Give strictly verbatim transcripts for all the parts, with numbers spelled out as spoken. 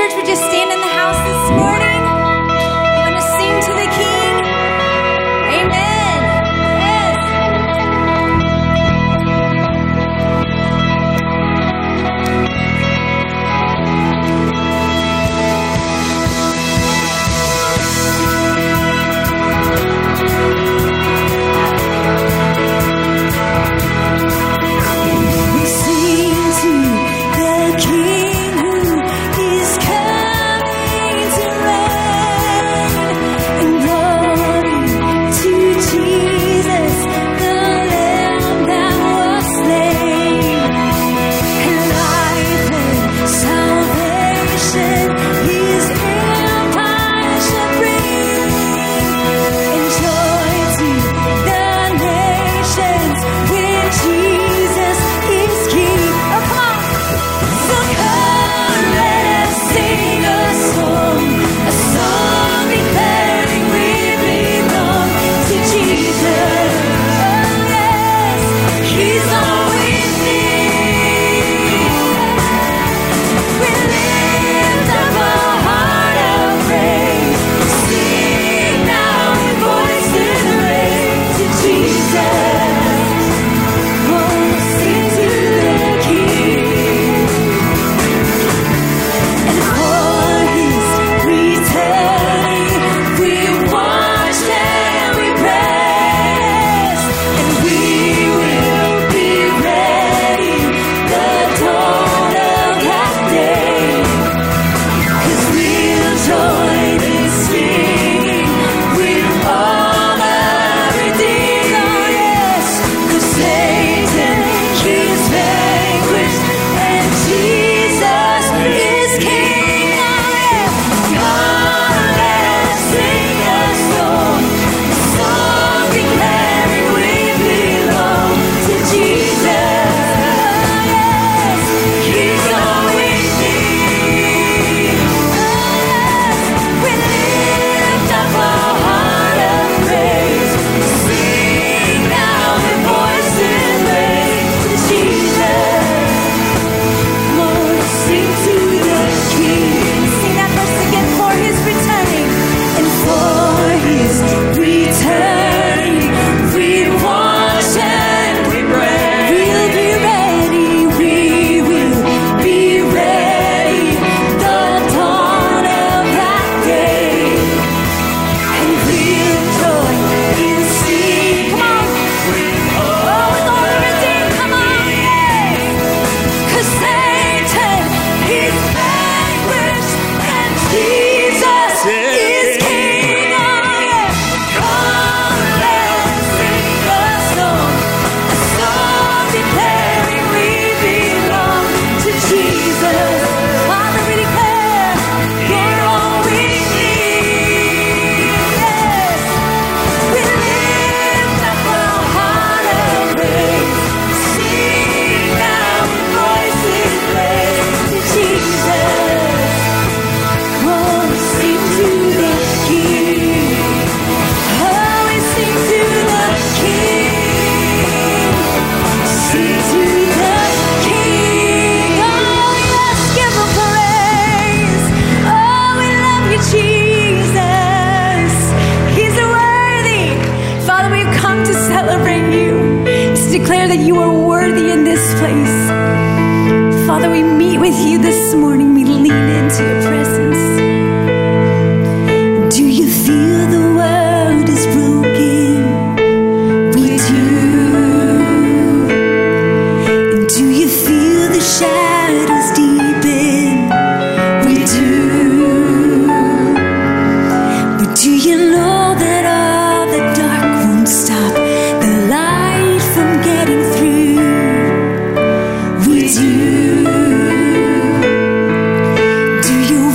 church would just stand in the house this morning. You want to sing to the King? Amen. Yes. We sing to the King who is coming to reign, and glory to Jesus, the Lamb that was slain, and life and salvation His empire shall bring, and joy to the nations when Jesus is King. Oh, come on. So come, let us sing a song, a song declaring we belong to Jesus. Oh, yes, He's all we need. We lift up a heart of praise, sing now with voices raised to Jesus. Oh, sing to the King, and for His returning we watch and we praise, and we will be ready the dawn of that day, 'cause we'll join in singing with all the redeemed. Oh, yes, 'cause Satan is vanquished and Jesus is King. Oh, yeah. Come, let us sing a song, a song declaring we belong to Jesus. Oh, yes, He's all we need. Oh, yes, we lift up a heart of praise, sing now with voices raised to Jesus. Lord, sing to the King. Sing that verse again. For His returning, and for His returning, we watch and we pray. We'll be ready, we will be ready, the dawn of that day, and we'll join in singing. Come on. Oh, with all the redeemed, come on, yes. 'Cause Satan is vanquished and Jesus is King. Oh, yeah. Come, let us sing a song, a song declaring we belong to Jesus. Father, we declare You're all we need. Yes. We lift up a heart of praise, sing now with voices raised to Jesus. Oh, sing to the King. Oh, we sing to the King. Sing to the King. Oh, yes, give Him praise. Oh, we love You, Jesus. He's worthy. Father, we've come to celebrate You, to declare that You are worthy in this place. Father, we meet with You this morning. We lean into Your presence. Do you feel the world is broken? We do. And do you feel the shadows deepen? We do. But do you know that all the dark won't stop the light from getting through? We do. Do you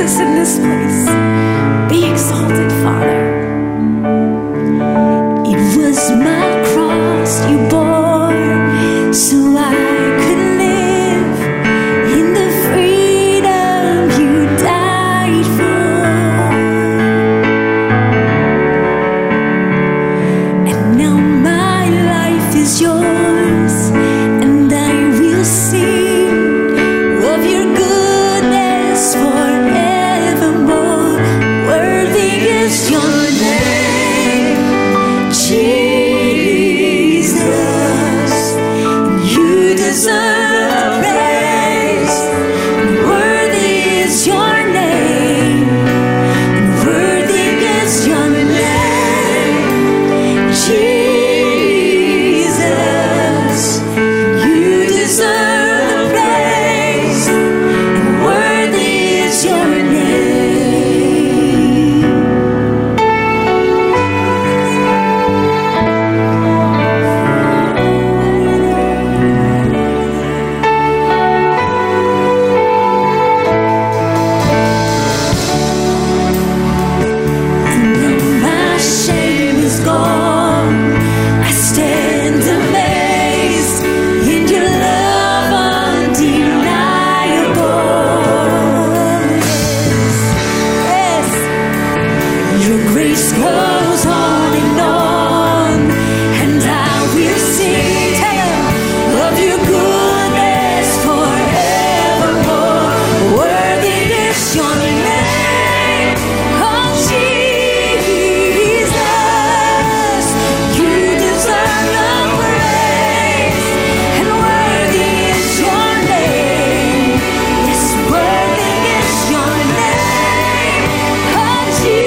Jesus in this place. Be exalted, Father. It was my cross you bore, so I could live in the freedom you died for. And now my life is yours, and I will sing of your goodness forevermore. Worthy is your name, Jesus. You deserve praise. Worthy is your name, and worthy is your name, Jesus. You deserve the praise, and worthy is your name. My shame is gone. I stand amazed in your love undeniable. Yes, your grace goes on and on, and I will sing of your goodness forevermore. Worthy is your name, oh Jesus. You deserve the praise, and worthy is your name. Yes, worthy is your name, oh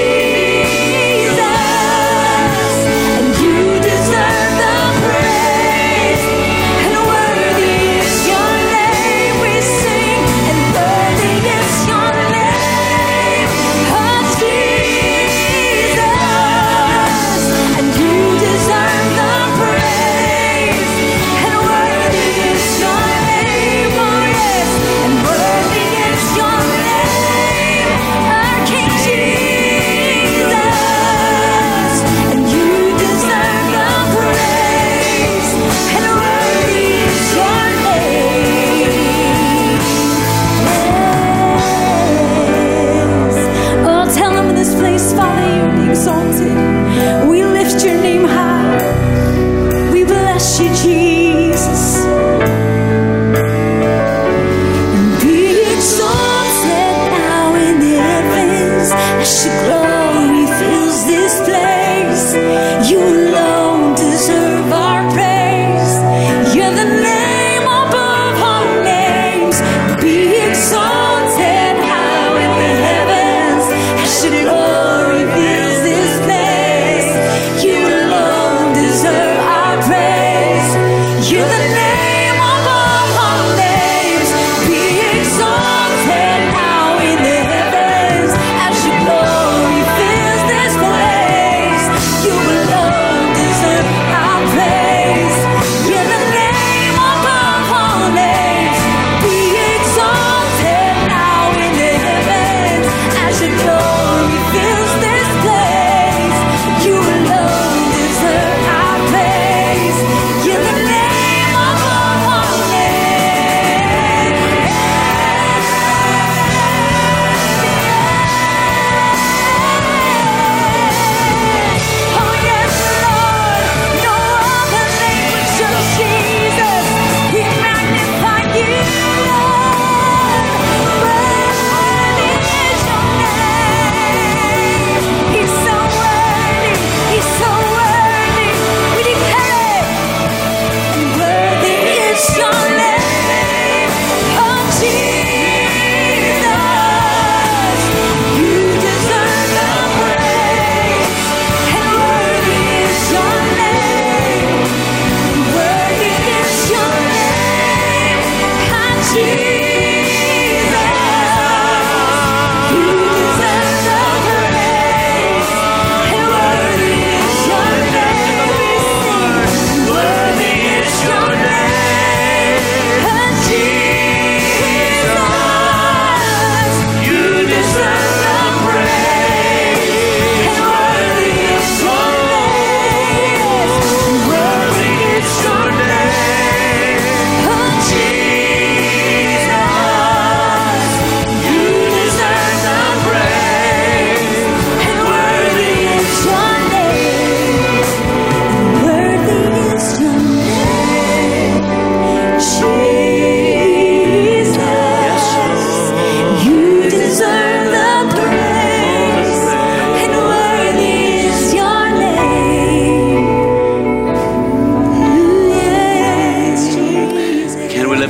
Jesus. And you deserve the praise, and worthy is your name. We sing, and worthy is your name, oh Jesus. And you deserve the praise, and worthy is your name, oh yes. And worthy is your name, our King Jesus. And you deserve the praise, and worthy is your name. Yes. Oh, tell him in this place, Father, you be exalted. We lift your name high. We bless you, Jesus. Be exalted now in the heavens as your glory fills this place. You alone deserve our praise. You're the name above all names. Be exalted now in the heavens as your glory fills this place. You alone deserve our praise. You're the name above all names. Be exalted now in the heavens as your glory fills this place. You alone deserve our praise. You're the name above all names. Be exalted now in the heavens as your glory fills this place. You alone deserve our praise. You're the name above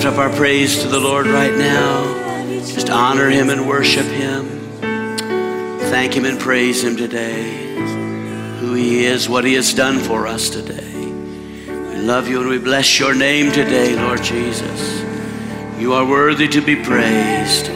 up our praise to the Lord right now. Just honor him and worship him. Thank him and praise him today. Who he is, what he has done for us today. We love you and we bless your name today, Lord Jesus. You are worthy to be praised,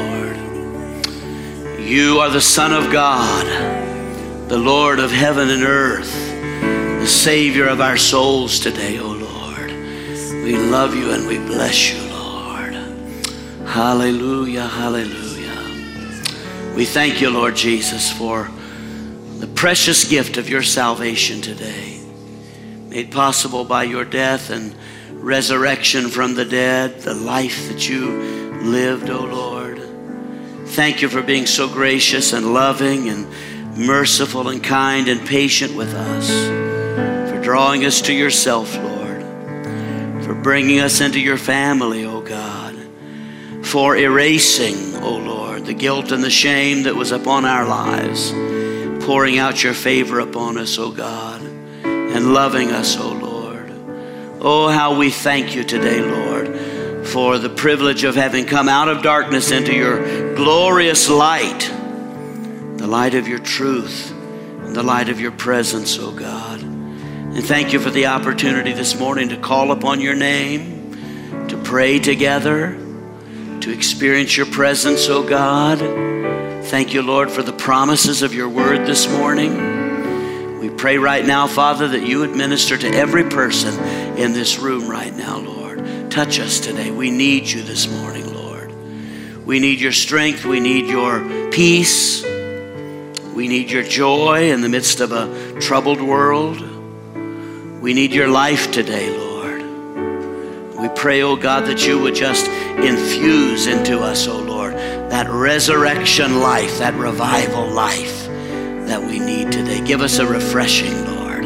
O Lord. You are the Son of God, the Lord of heaven and earth, the Savior of our souls today, O Lord. We love you and we bless you, Lord. Hallelujah, hallelujah. We thank you, Lord Jesus, for the precious gift of your salvation today, made possible by your death and resurrection from the dead, the life that you lived, O Lord. Thank you for being so gracious and loving and merciful and kind and patient with us, for drawing us to yourself, Lord. For bringing us into your family, O God, for erasing, O Lord, the guilt and the shame that was upon our lives, pouring out your favor upon us, O God, and loving us, O Lord. Oh, how we thank you today, Lord, for the privilege of having come out of darkness into your glorious light, the light of your truth, and the light of your presence, O God. And thank you for the opportunity this morning to call upon your name, to pray together, to experience your presence, oh God. Thank you, Lord, for the promises of your word this morning. We pray right now, Father, that you would minister to every person in this room right now, Lord. Touch us today. We need you this morning, Lord. We need your strength. We need your peace. We need your joy in the midst of a troubled world. We need your life today, Lord. We pray, oh God, that you would just infuse into us, oh Lord, that resurrection life, that revival life that we need today. Give us a refreshing, Lord,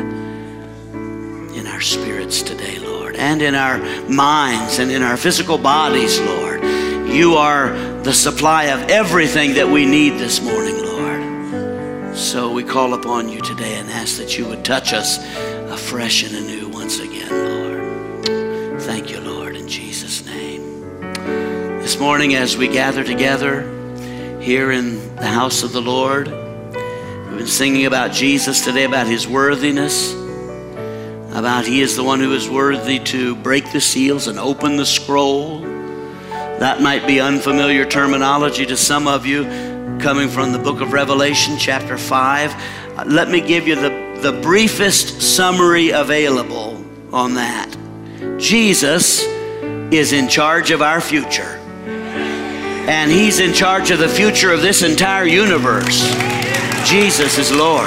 in our spirits today, Lord, and in our minds and in our physical bodies, Lord. You are the supply of everything that we need this morning, Lord. So we call upon you today and ask that you would touch us afresh and anew once again, Lord. Thank you, Lord, in Jesus' name. This morning as we gather together here in the house of the Lord, we've been singing about Jesus today, about his worthiness, about he is the one who is worthy to break the seals and open the scroll. That might be unfamiliar terminology to some of you coming from the book of Revelation chapter five. Let me give you the the briefest summary available on that. Jesus is in charge of our future. And he's in charge of the future of this entire universe. Jesus is Lord.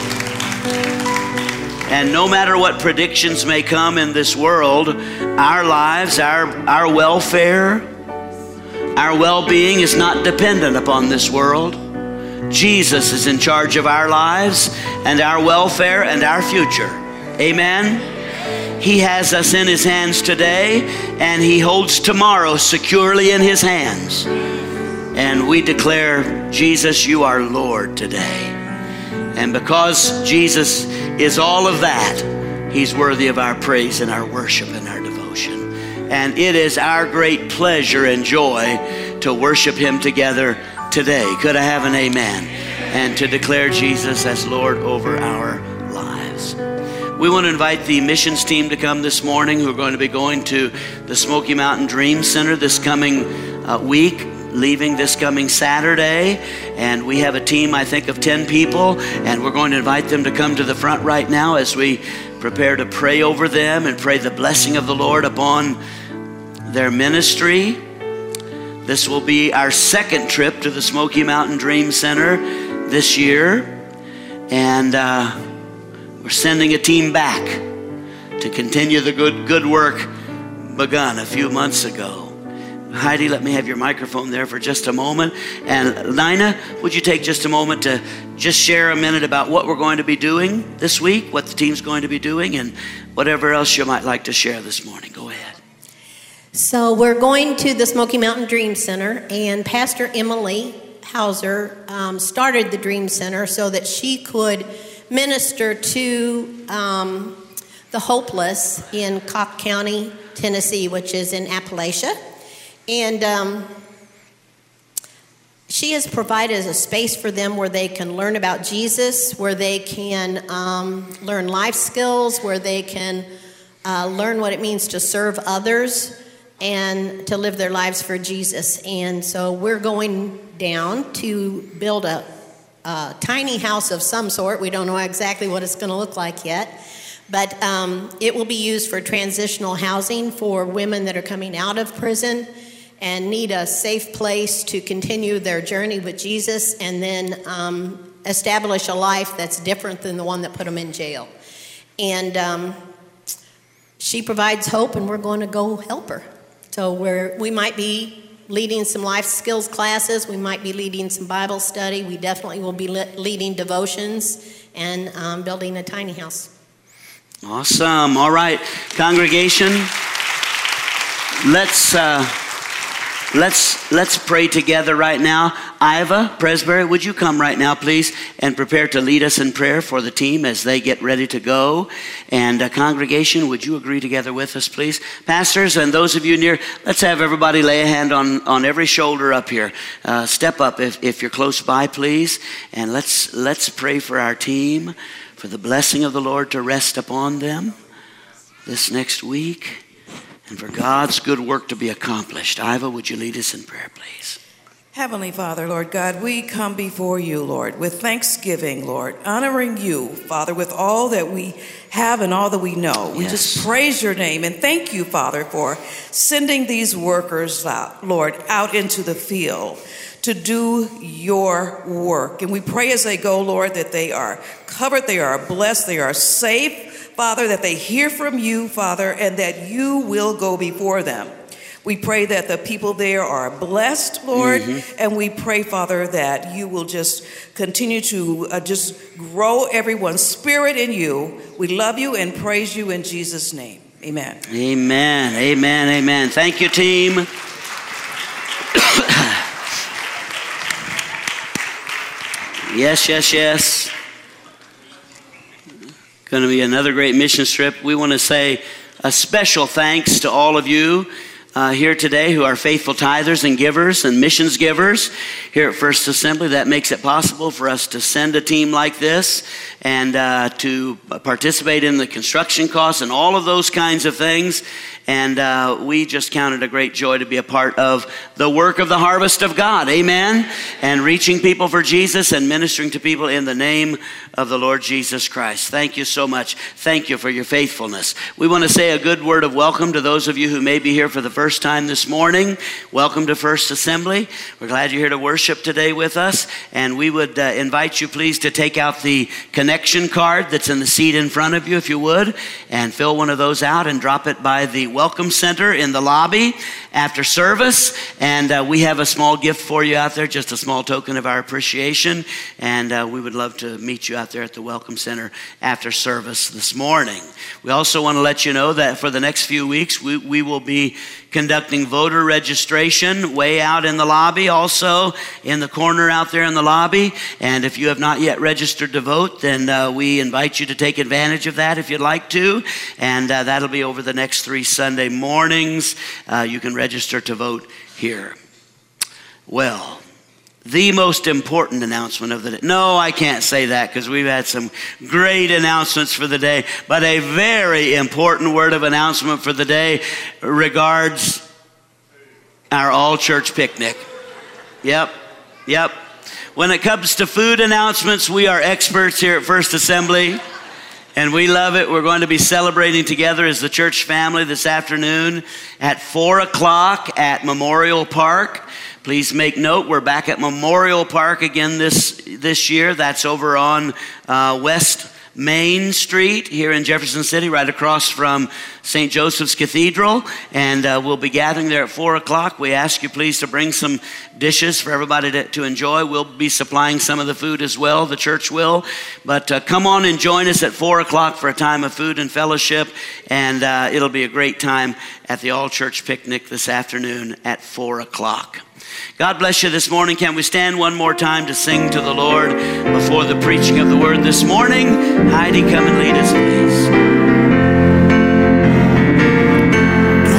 And no matter what predictions may come in this world, our lives, our, our welfare, our well-being is not dependent upon this world. Jesus is in charge of our lives and our welfare and our future. Amen. He has us in his hands today, and he holds tomorrow securely in his hands. And we declare, Jesus, you are Lord today. And because Jesus is all of that, he's worthy of our praise and our worship and our devotion. And it is our great pleasure and joy to worship him together today. Could I have an amen? And to declare Jesus as Lord over our lives. We want to invite the missions team to come this morning, who are going to be going to the Smoky Mountain Dream Center this coming uh, week, leaving this coming Saturday. And we have a team, I think, of ten people, and we're going to invite them to come to the front right now as we prepare to pray over them and pray the blessing of the Lord upon their ministry. This will be our second trip to the Smoky Mountain Dream Center this year, and uh, we're sending a team back to continue the good good work begun a few months ago. Heidi, let me have your microphone there for just a moment. And Nina, would you take just a moment to just share a minute about what we're going to be doing this week, what the team's going to be doing, and whatever else you might like to share this morning. Go ahead. So we're going to the Smoky Mountain Dream Center, and Pastor Emily Hauser um, started the Dream Center so that she could minister to um, the hopeless in Cobb County, Tennessee, which is in Appalachia. And um, she has provided a space for them where they can learn about Jesus, where they can um, learn life skills, where they can uh, learn what it means to serve others and to live their lives for Jesus. And so we're going down to build a, a tiny house of some sort. We don't know exactly what it's going to look like yet. But um, it will be used for transitional housing for women that are coming out of prison and need a safe place to continue their journey with Jesus and then um, establish a life that's different than the one that put them in jail. And um, she provides hope, and we're going to go help her. So we're, we might be leading some life skills classes. We might be leading some Bible study. We definitely will be le- leading devotions and um, building a tiny house. Awesome. All right, congregation, let's uh, let's let's pray together right now. Iva Presbury, would you come right now, please, and prepare to lead us in prayer for the team as they get ready to go. And uh, congregation, would you agree together with us, please? Pastors and those of you near, let's have everybody lay a hand on, on every shoulder up here. Uh, step up if, if you're close by, please, and let's let's pray for our team, for the blessing of the Lord to rest upon them this next week, and for God's good work to be accomplished. Iva, would you lead us in prayer, please? Heavenly Father, Lord God, we come before you, Lord, with thanksgiving, Lord, honoring you, Father, with all that we have and all that we know. We yes. just praise your name and thank you, Father, for sending these workers out, Lord, out into the field to do your work. And we pray as they go, Lord, that they are covered, they are blessed, they are safe, Father, that they hear from you, Father, and that you will go before them. We pray that the people there are blessed, Lord, mm-hmm. and we pray, Father, that you will just continue to uh, just grow everyone's spirit in you. We love you and praise you in Jesus' name. Amen. Amen. Amen. Amen. Thank you, team. Yes, yes, yes. Going to be another great mission trip. We want to say a special thanks to all of you Uh, here today who are faithful tithers and givers and missions givers here at First Assembly. That makes it possible for us to send a team like this and uh, to participate in the construction costs and all of those kinds of things. And uh, we just count it a great joy to be a part of the work of the harvest of God. Amen. And reaching people for Jesus and ministering to people in the name of the Lord Jesus Christ. Thank you so much. Thank you for your faithfulness. We want to say a good word of welcome to those of you who may be here for the first time this morning. Welcome to First Assembly. We're glad you're here to worship today with us. And we would uh, invite you, please, to take out the connection card that's in the seat in front of you, if you would, and fill one of those out and drop it by the Welcome Center in the lobby after service. And uh, we have a small gift for you out there, just a small token of our appreciation. And uh, we would love to meet you out there at the Welcome Center after service this morning. We also want to let you know that for the next few weeks, we, we will be conducting voter registration way out in the lobby, also in the corner out there in the lobby. And if you have not yet registered to vote, then uh, we invite you to take advantage of that if you'd like to. And uh, that'll be over the next three Sunday mornings. Uh, you can register to vote here. Well, the most important announcement of the day. No, I can't say that because we've had some great announcements for the day. But a very important word of announcement for the day regards our all-church picnic. Yep, yep. When it comes to food announcements, we are experts here at First Assembly. And we love it. We're going to be celebrating together as the church family this afternoon at four o'clock at Memorial Park. Please make note, we're back at Memorial Park again this this year. That's over on uh, West Main Street here in Jefferson City, right across from Saint Joseph's Cathedral. And uh, we'll be gathering there at four o'clock. We ask you please to bring some dishes for everybody to, to enjoy. We'll be supplying some of the food as well, the church will. But uh, come on and join us at four o'clock for a time of food and fellowship. And uh, it'll be a great time at the all-church picnic this afternoon at four o'clock. God bless you this morning. Can we stand one more time to sing to the Lord before the preaching of the word this morning? Heidi, come and lead us, please.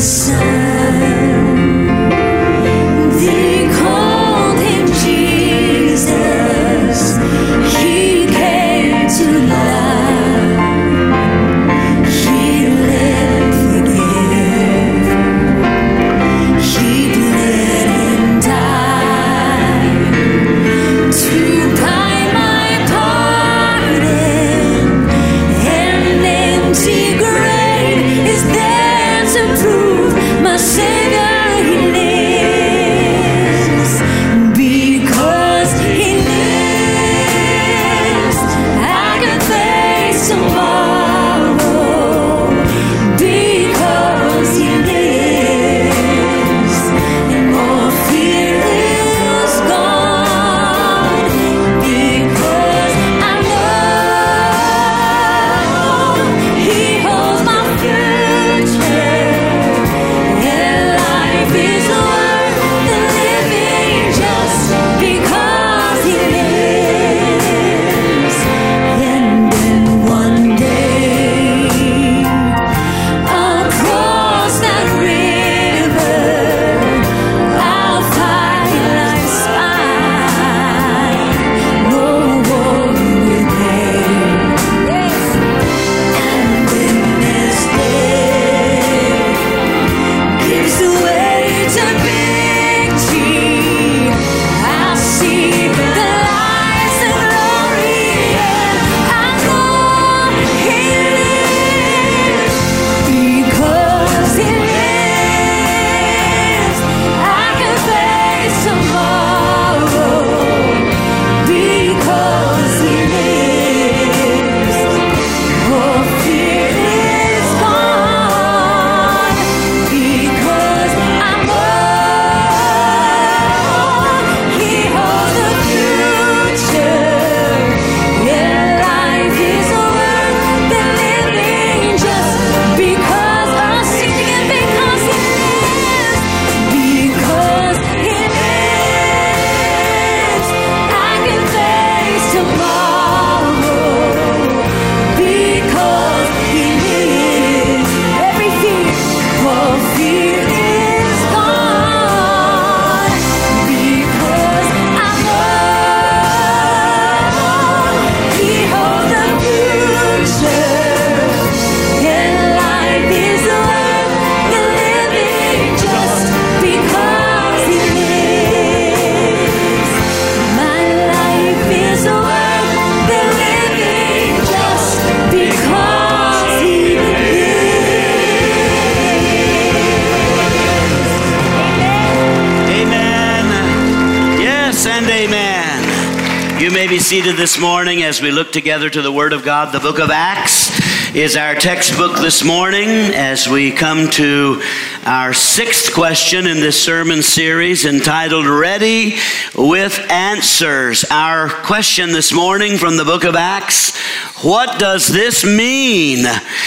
You may be seated this morning as we look together to the Word of God. The book of Acts is our textbook this morning as we come to our sixth question in this sermon series entitled Ready with Answers. Our question this morning from the book of Acts: what does this mean?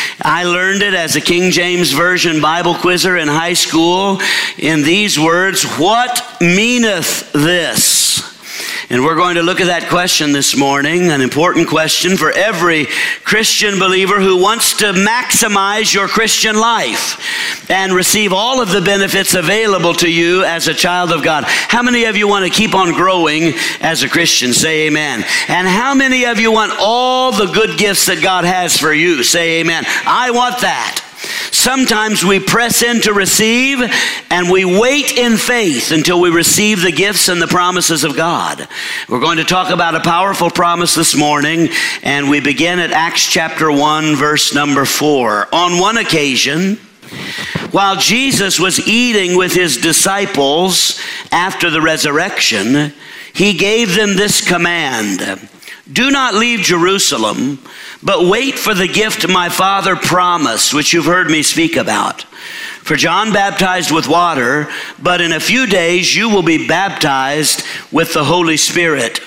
I learned it as a King James Version Bible quizzer in high school in these words: what meaneth this? And we're going to look at that question this morning, an important question for every Christian believer who wants to maximize your Christian life and receive all of the benefits available to you as a child of God. How many of you want to keep on growing as a Christian? Say amen. And how many of you want all the good gifts that God has for you? Say amen. I want that. Sometimes we press in to receive, and we wait in faith until we receive the gifts and the promises of God. We're going to talk about a powerful promise this morning, and we begin at Acts chapter one, verse number four. On one occasion, while Jesus was eating with his disciples after the resurrection, he gave them this command: do not leave Jerusalem, but wait for the gift my Father promised, which you've heard me speak about. For John baptized with water, but in a few days you will be baptized with the Holy Spirit.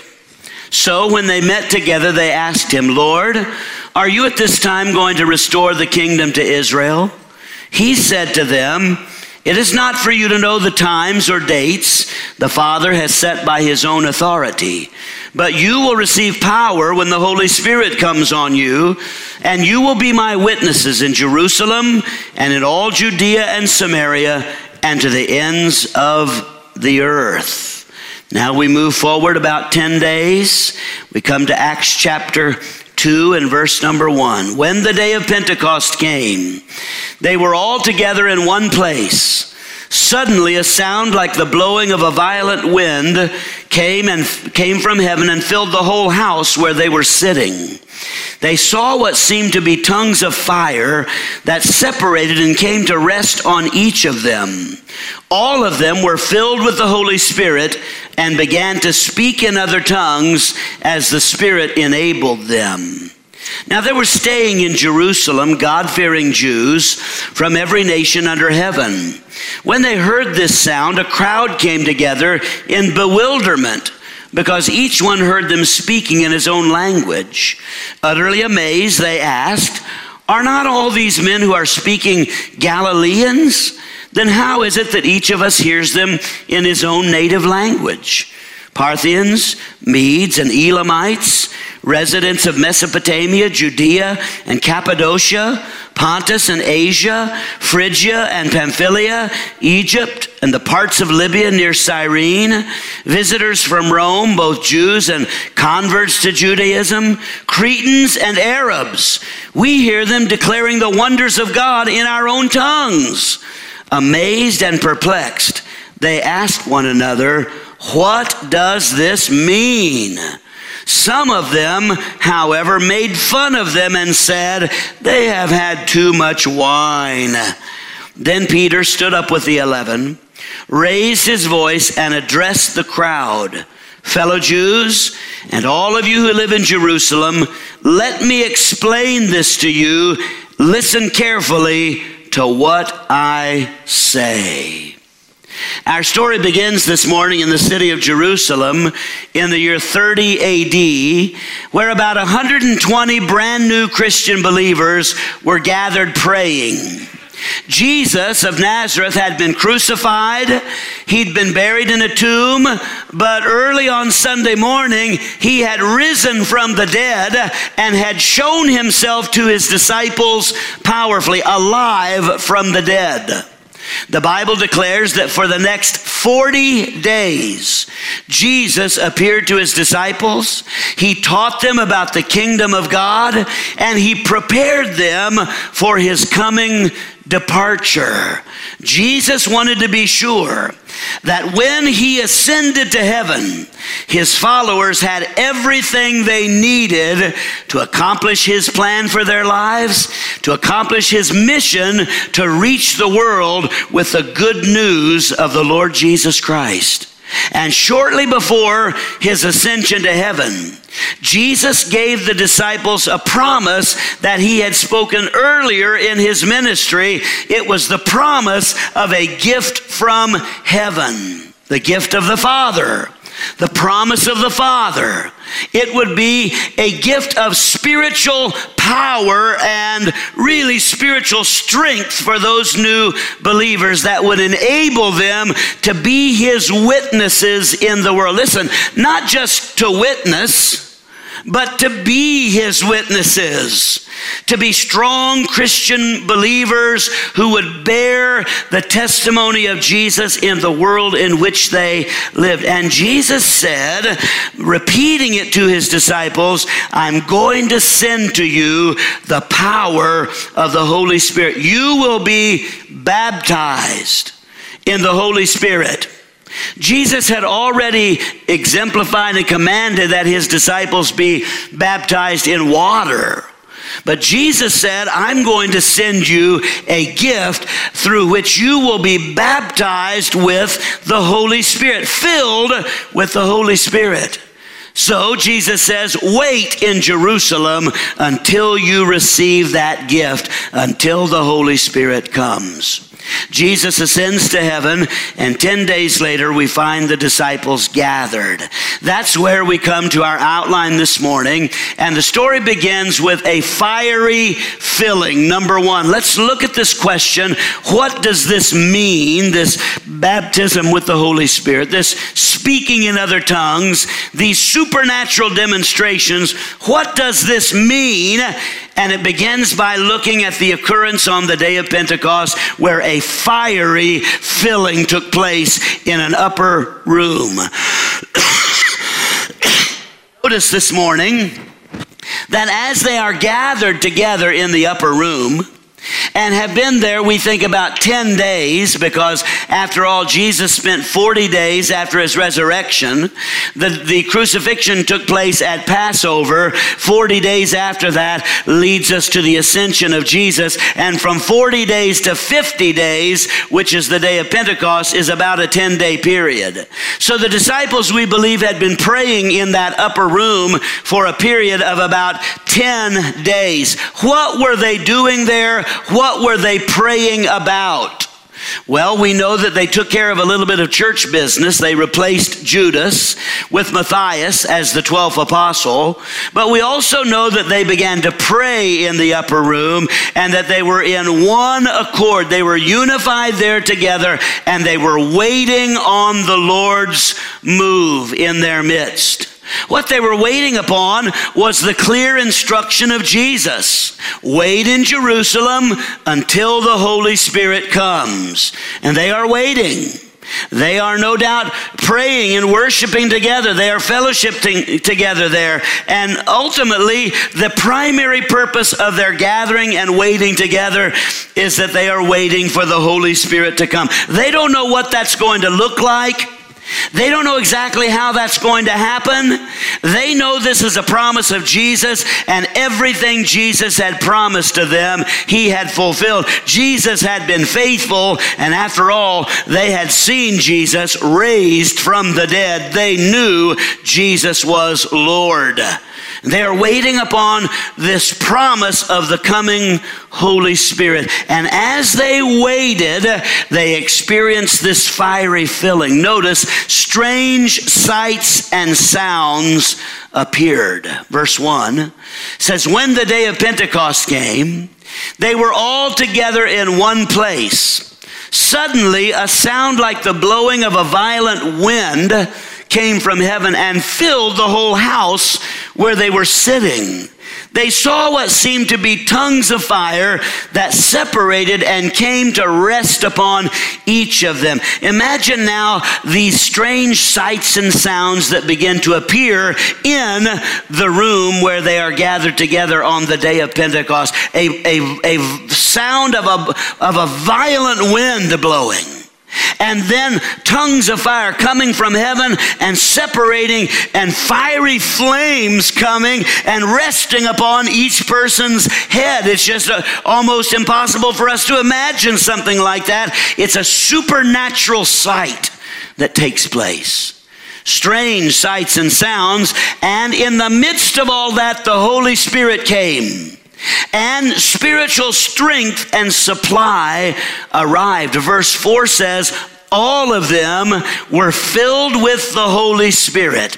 So when they met together, they asked him, Lord, are you at this time going to restore the kingdom to Israel? He said to them, It is not for you to know the times or dates the Father has set by his own authority, but you will receive power when the Holy Spirit comes on you, and you will be my witnesses in Jerusalem and in all Judea and Samaria and to the ends of the earth. Now we move forward about ten days. We come to Acts chapter two and verse number one. When the day of Pentecost came, they were all together in one place. Suddenly a sound like the blowing of a violent wind came and came from heaven and filled the whole house where they were sitting. They saw what seemed to be tongues of fire that separated and came to rest on each of them. All of them were filled with the Holy Spirit and began to speak in other tongues as the Spirit enabled them. Now there were staying in Jerusalem God-fearing Jews from every nation under heaven. When they heard this sound, a crowd came together in bewilderment, because each one heard them speaking in his own language. Utterly amazed, they asked, "Are not all these men who are speaking Galileans? Then how is it that each of us hears them in his own native language? Parthians, Medes, and Elamites, residents of Mesopotamia, Judea, and Cappadocia, Pontus and Asia, Phrygia and Pamphylia, Egypt, and the parts of Libya near Cyrene, visitors from Rome, both Jews and converts to Judaism, Cretans and Arabs. We hear them declaring the wonders of God in our own tongues." Amazed and perplexed, they asked one another, "What does this mean?" Some of them, however, made fun of them and said, "They have had too much wine." Then Peter stood up with the eleven, raised his voice, and addressed the crowd. "Fellow Jews, and all of you who live in Jerusalem, let me explain this to you. Listen carefully to what I say." Our story begins this morning in the city of Jerusalem in the year thirty A D, where about one hundred twenty brand new Christian believers were gathered praying. Jesus of Nazareth had been crucified. He'd been buried in a tomb, but early on Sunday morning, he had risen from the dead and had shown himself to his disciples powerfully, alive from the dead. The Bible declares that for the next forty days, Jesus appeared to his disciples. He taught them about the kingdom of God, and he prepared them for his coming departure. Jesus wanted to be sure that when he ascended to heaven, his followers had everything they needed to accomplish his plan for their lives, to accomplish his mission to reach the world with the good news of the Lord Jesus Christ. And shortly before his ascension to heaven, Jesus gave the disciples a promise that he had spoken earlier in his ministry. It was the promise of a gift from heaven, the gift of the Father, the promise of the Father. It would be a gift of spiritual power and really spiritual strength for those new believers that would enable them to be his witnesses in the world. Listen, not just to witness, but to be his witnesses, to be strong Christian believers who would bear the testimony of Jesus in the world in which they lived. And Jesus said, repeating it to his disciples, "I'm going to send to you the power of the Holy Spirit. You will be baptized in the Holy Spirit." Jesus had already exemplified and commanded that his disciples be baptized in water. But Jesus said, "I'm going to send you a gift through which you will be baptized with the Holy Spirit," filled with the Holy Spirit. So Jesus says, wait in Jerusalem until you receive that gift, until the Holy Spirit comes. Jesus ascends to heaven, and ten days later we find the disciples gathered. That's where we come to our outline this morning, and the story begins with a fiery filling. Number one, let's look at this question. What does this mean, this baptism with the Holy Spirit, this speaking in other tongues, these supernatural demonstrations? What does this mean? And it begins by looking at the occurrence on the day of Pentecost, where a fiery filling took place in an upper room. Notice this morning that as they are gathered together in the upper room, and have been there, we think, about ten days, because after all, Jesus spent forty days after his resurrection. The, the crucifixion took place at Passover. forty days after that leads us to the ascension of Jesus. And from forty days to fifty days, which is the day of Pentecost, is about a ten-day period. So the disciples, we believe, had been praying in that upper room for a period of about ten days. What were they doing there? What were they praying about? Well, we know that they took care of a little bit of church business. They replaced Judas with Matthias as the twelfth apostle. But we also know that they began to pray in the upper room, and that they were in one accord. They were unified there together, and they were waiting on the Lord's move in their midst. What they were waiting upon was the clear instruction of Jesus. Wait in Jerusalem until the Holy Spirit comes. And they are waiting. They are no doubt praying and worshiping together. They are fellowshipping together there. And ultimately, the primary purpose of their gathering and waiting together is that they are waiting for the Holy Spirit to come. They don't know what that's going to look like. They don't know exactly how that's going to happen. They know this is a promise of Jesus, and everything Jesus had promised to them, he had fulfilled. Jesus had been faithful, and after all, they had seen Jesus raised from the dead. They knew Jesus was Lord. They are waiting upon this promise of the coming Holy Spirit. And as they waited, they experienced this fiery filling. Notice, strange sights and sounds appeared. Verse one says, when the day of Pentecost came, they were all together in one place. Suddenly, a sound like the blowing of a violent wind came from heaven and filled the whole house where they were sitting. They saw what seemed to be tongues of fire that separated and came to rest upon each of them. Imagine now these strange sights and sounds that begin to appear in the room where they are gathered together on the day of Pentecost. A, a, a sound of a, of a violent wind blowing. And then tongues of fire coming from heaven and separating, and fiery flames coming and resting upon each person's head. It's just a, almost impossible for us to imagine something like that. It's a supernatural sight that takes place. Strange sights and sounds, and in the midst of all that, the Holy Spirit came. And spiritual strength and supply arrived. Verse four says, all of them were filled with the Holy Spirit.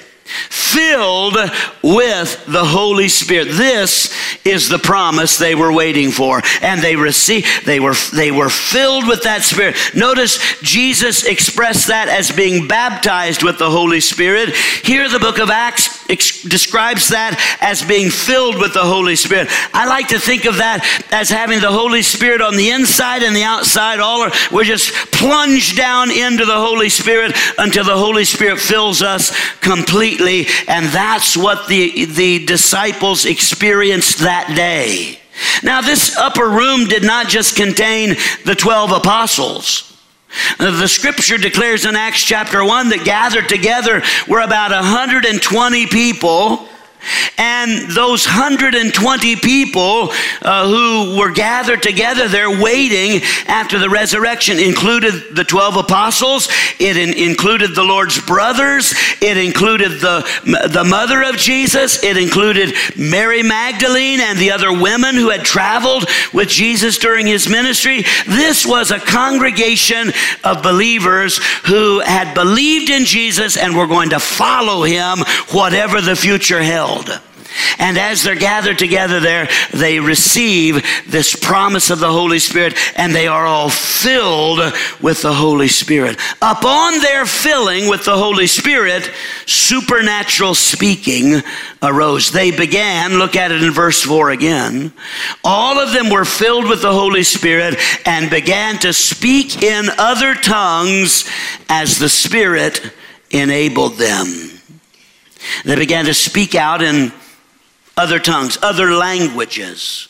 Filled with the Holy Spirit. This is the promise they were waiting for, and they received. They were they were filled with that Spirit. Notice Jesus expressed that as being baptized with the Holy Spirit. Here, the book of Acts ex- describes that as being filled with the Holy Spirit. I like to think of that as having the Holy Spirit on the inside and the outside. All are we're just plunged down into the Holy Spirit until the Holy Spirit fills us completely. And that's what the, the disciples experienced that day. Now, this upper room did not just contain the twelve apostles. The scripture declares in Acts chapter one that gathered together were about one hundred twenty people. And those one hundred twenty people uh, who were gathered together there waiting after the resurrection included the twelve apostles. It in, included the Lord's brothers. It included the, the mother of Jesus. It included Mary Magdalene and the other women who had traveled with Jesus during his ministry. This was a congregation of believers who had believed in Jesus and were going to follow him whatever the future held. And as they're gathered together there, they receive this promise of the Holy Spirit, and they are all filled with the Holy Spirit. Upon their filling with the Holy Spirit, supernatural speaking arose. They began, look at it in verse four again, all of them were filled with the Holy Spirit and began to speak in other tongues as the Spirit enabled them. They began to speak out in other tongues, other languages,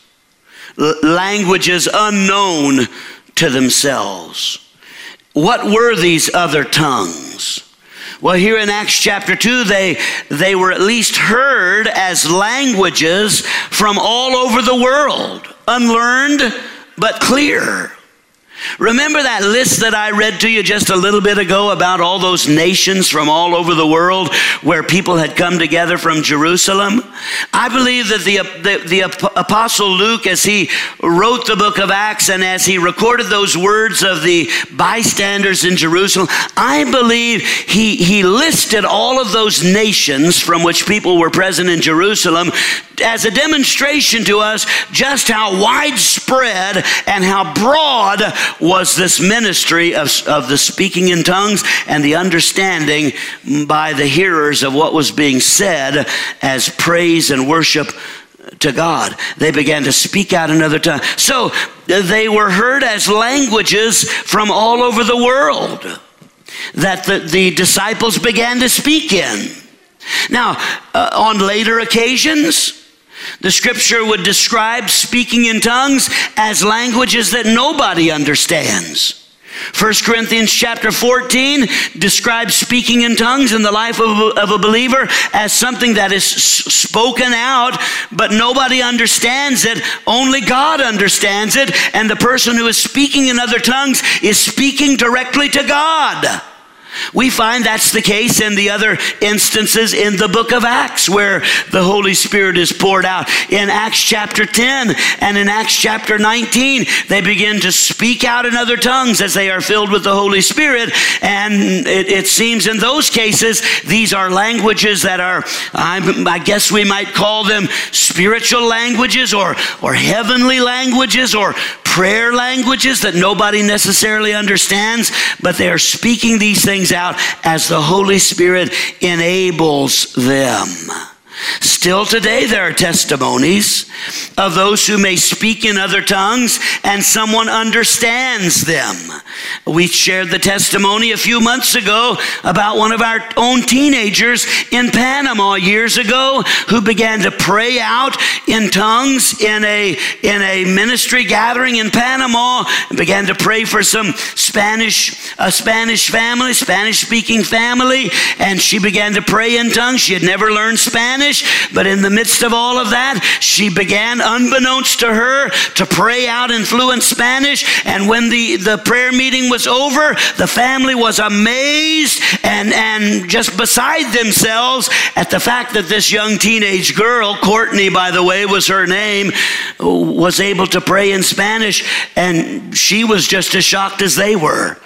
l- languages unknown to themselves. What were these other tongues? Well, here in Acts chapter two, they, they were at least heard as languages from all over the world, unlearned but clear. Remember that list that I read to you just a little bit ago about all those nations from all over the world where people had come together from Jerusalem? I believe that the, the, the Apostle Luke, as he wrote the book of Acts and as he recorded those words of the bystanders in Jerusalem, I believe he, he listed all of those nations from which people were present in Jerusalem as a demonstration to us just how widespread and how broad was this ministry of, of the speaking in tongues and the understanding by the hearers of what was being said as praise and worship to God. They began to speak out in other tongues. So they were heard as languages from all over the world that the, the disciples began to speak in. Now, uh, on later occasions, the scripture would describe speaking in tongues as languages that nobody understands. First Corinthians chapter fourteen describes speaking in tongues in the life of a, of a believer as something that is s- spoken out, but nobody understands it. Only God understands it. And the person who is speaking in other tongues is speaking directly to God. We find that's the case in the other instances in the book of Acts where the Holy Spirit is poured out. In Acts chapter ten and in Acts chapter nineteen, they begin to speak out in other tongues as they are filled with the Holy Spirit. And it, it seems in those cases, these are languages that are, I, I guess we might call them spiritual languages or, or heavenly languages or prayer languages that nobody necessarily understands, but they are speaking these things out as the Holy Spirit enables them. Still today, there are testimonies of those who may speak in other tongues and someone understands them. We shared the testimony a few months ago about one of our own teenagers in Panama years ago who began to pray out in tongues in a, in a ministry gathering in Panama and began to pray for some Spanish, a Spanish family, Spanish-speaking family, and she began to pray in tongues. She had never learned Spanish. But in the midst of all of that, she began, unbeknownst to her, to pray out in fluent Spanish. And when the, the prayer meeting was over, the family was amazed and, and just beside themselves at the fact that this young teenage girl, Courtney, by the way, was her name, was able to pray in Spanish. And she was just as shocked as they were,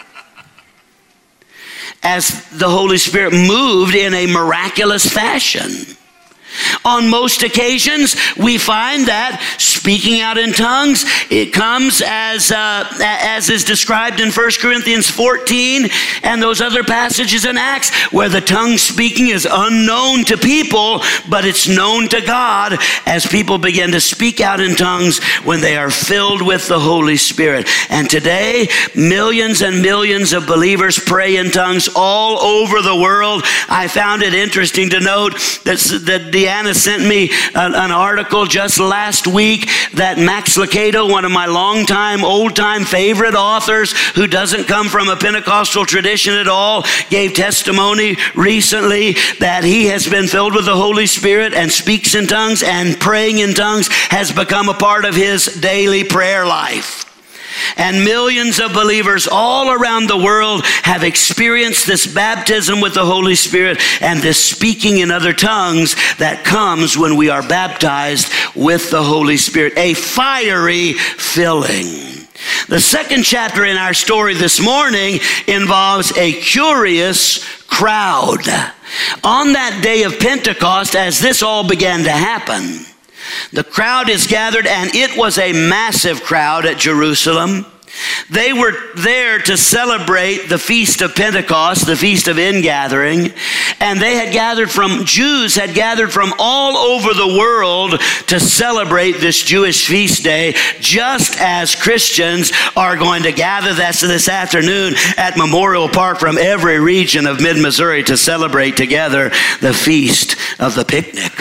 as the Holy Spirit moved in a miraculous fashion. On most occasions, we find that speaking out in tongues, it comes as uh, as is described in First Corinthians fourteen and those other passages in Acts where the tongue speaking is unknown to people, but it's known to God as people begin to speak out in tongues when they are filled with the Holy Spirit. And today, millions and millions of believers pray in tongues all over the world. I found it interesting to note that, that the Deanna sent me an, an article just last week that Max Lucado, one of my longtime, old-time favorite authors who doesn't come from a Pentecostal tradition at all, gave testimony recently that he has been filled with the Holy Spirit and speaks in tongues, and praying in tongues has become a part of his daily prayer life. And millions of believers all around the world have experienced this baptism with the Holy Spirit and this speaking in other tongues that comes when we are baptized with the Holy Spirit, a fiery filling. The second chapter in our story this morning involves a curious crowd. On that day of Pentecost, as this all began to happen, the crowd is gathered, and it was a massive crowd at Jerusalem. They were there to celebrate the Feast of Pentecost, the Feast of Ingathering, and they had gathered from, Jews had gathered from all over the world to celebrate this Jewish feast day, just as Christians are going to gather this, this afternoon at Memorial Park from every region of mid-Missouri to celebrate together the Feast of the Picnic.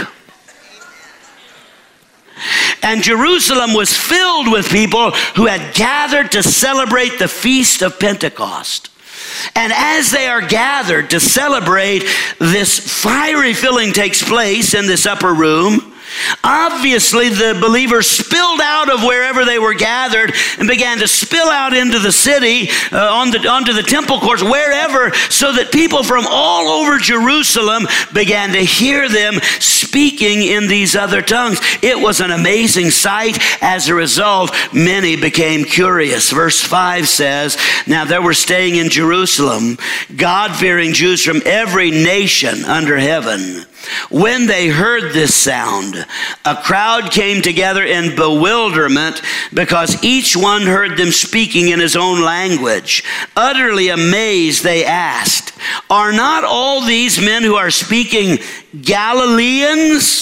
And Jerusalem was filled with people who had gathered to celebrate the Feast of Pentecost. And as they are gathered to celebrate, this fiery filling takes place in this upper room. Obviously, the believers spilled out of wherever they were gathered and began to spill out into the city, uh, on the, onto the temple courts, wherever, so that people from all over Jerusalem began to hear them speaking in these other tongues. It was an amazing sight. As a result, many became curious. Verse five says, "Now there were staying in Jerusalem God-fearing Jews from every nation under heaven. When they heard this sound, a crowd came together in bewilderment because each one heard them speaking in his own language. Utterly amazed, they asked, 'Are not all these men who are speaking Galileans?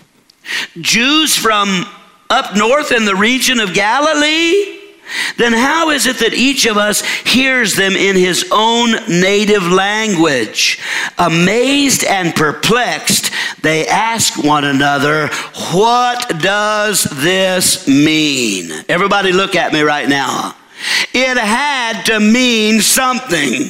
Jews from up north in the region of Galilee? Then how is it that each of us hears them in his own native language?' Amazed and perplexed, they ask one another, 'What does this mean?'" Everybody look at me right now. It had to mean something.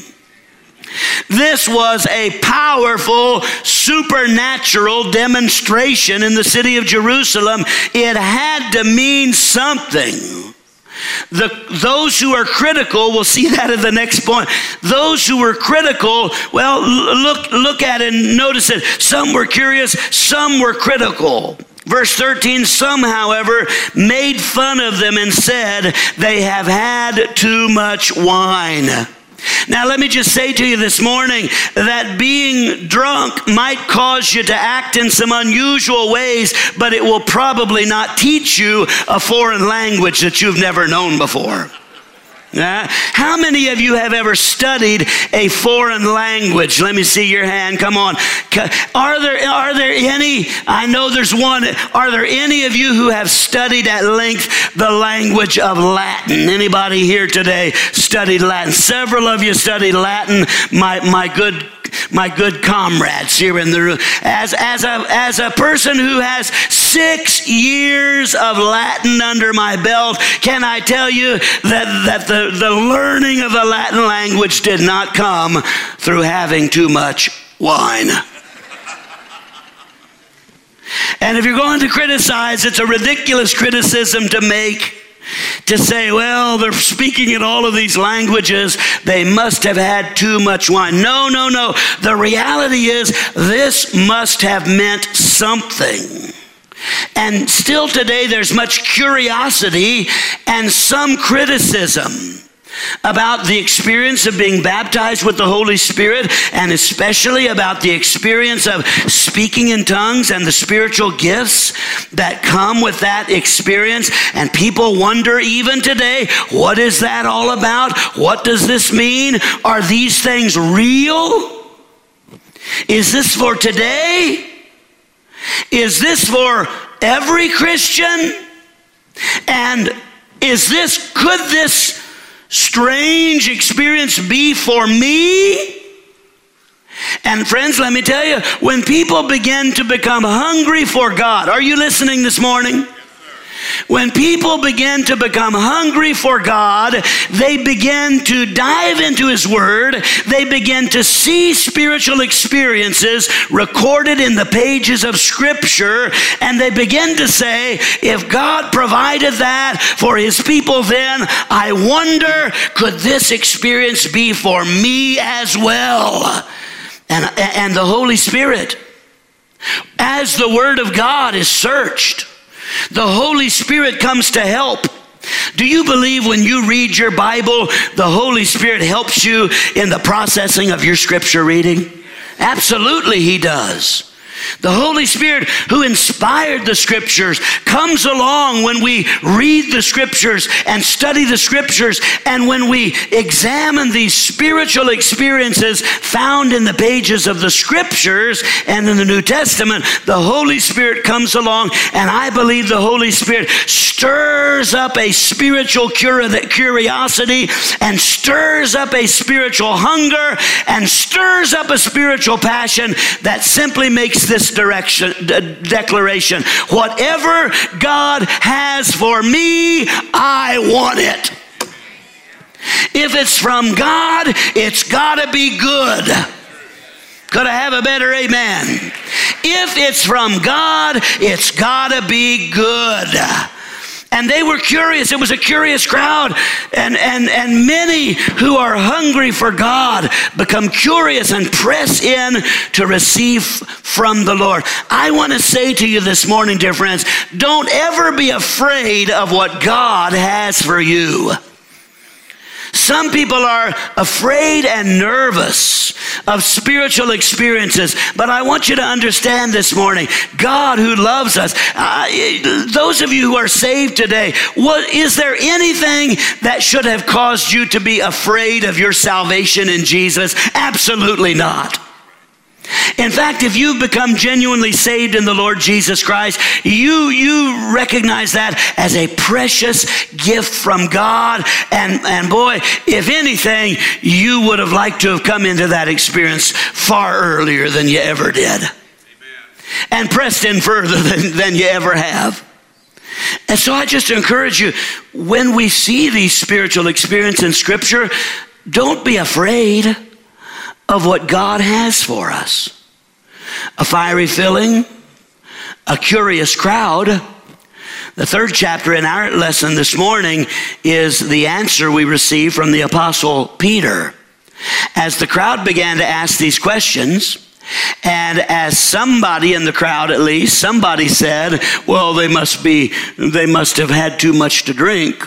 This was a powerful supernatural demonstration in the city of Jerusalem. It had to mean something. The, those who are critical, we'll see that in the next point. Those who were critical, well, look, look at it and notice it. Some were curious, some were critical. Verse thirteen, "Some, however, made fun of them and said, 'They have had too much wine.'" Now, let me just say to you this morning that being drunk might cause you to act in some unusual ways, but it will probably not teach you a foreign language that you've never known before. Uh, how many of you have ever studied a foreign language? Let me see your hand. Come on. Are there, are there any, I know there's one, are there any of you who have studied at length the language of Latin? Anybody here today studied Latin? Several of you studied Latin. My, my good My good comrades here in the room. As, as, a, as a person who has six years of Latin under my belt, can I tell you that, that the, the learning of the Latin language did not come through having too much wine. And if you're going to criticize, it's a ridiculous criticism to make. To say, well, they're speaking in all of these languages, they must have had too much wine. No, no, no. The reality is this must have meant something. And still today there's much curiosity and some criticism about the experience of being baptized with the Holy Spirit, and especially about the experience of speaking in tongues and the spiritual gifts that come with that experience. And people wonder even today, what is that all about? What does this mean? Are these things real? Is this for today? Is this for every Christian? And is this, could this strange experience be for me? And friends, let me tell you, when people begin to become hungry for God, are you listening this morning? When people begin to become hungry for God, they begin to dive into His Word. They begin to see spiritual experiences recorded in the pages of Scripture, and they begin to say, if God provided that for His people then, I wonder, could this experience be for me as well? And, and the Holy Spirit, as the Word of God is searched, the Holy Spirit comes to help. Do you believe when you read your Bible, the Holy Spirit helps you in the processing of your scripture reading? Absolutely, He does. The Holy Spirit who inspired the Scriptures comes along when we read the Scriptures and study the Scriptures, and when we examine these spiritual experiences found in the pages of the Scriptures and in the New Testament. The Holy Spirit comes along, and I believe the Holy Spirit stirs up a spiritual curiosity and stirs up a spiritual hunger and stirs up a spiritual passion that simply makes this direction, de- declaration. Whatever God has for me, I want it. If it's from God, it's got to be good. Could I have a better amen? If it's from God, it's got to be good. And they were curious. It was a curious crowd. And, and, and many who are hungry for God become curious and press in to receive from the Lord. I want to say to you this morning, dear friends, don't ever be afraid of what God has for you. Some people are afraid and nervous of spiritual experiences, but I want you to understand this morning, God who loves us, uh, those of you who are saved today, what, is there anything that should have caused you to be afraid of your salvation in Jesus? Absolutely not. In fact, if you've become genuinely saved in the Lord Jesus Christ, you, you recognize that as a precious gift from God. And, and boy, if anything, you would have liked to have come into that experience far earlier than you ever did. Amen. And pressed in further than, than you ever have. And so I just encourage you, when we see these spiritual experiences in Scripture, don't be afraid of what God has for us. A fiery filling, a curious crowd. The third chapter in our lesson this morning is the answer we receive from the Apostle Peter. As the crowd began to ask these questions, and as somebody in the crowd, at least, somebody said, well, they must be, they must have had too much to drink.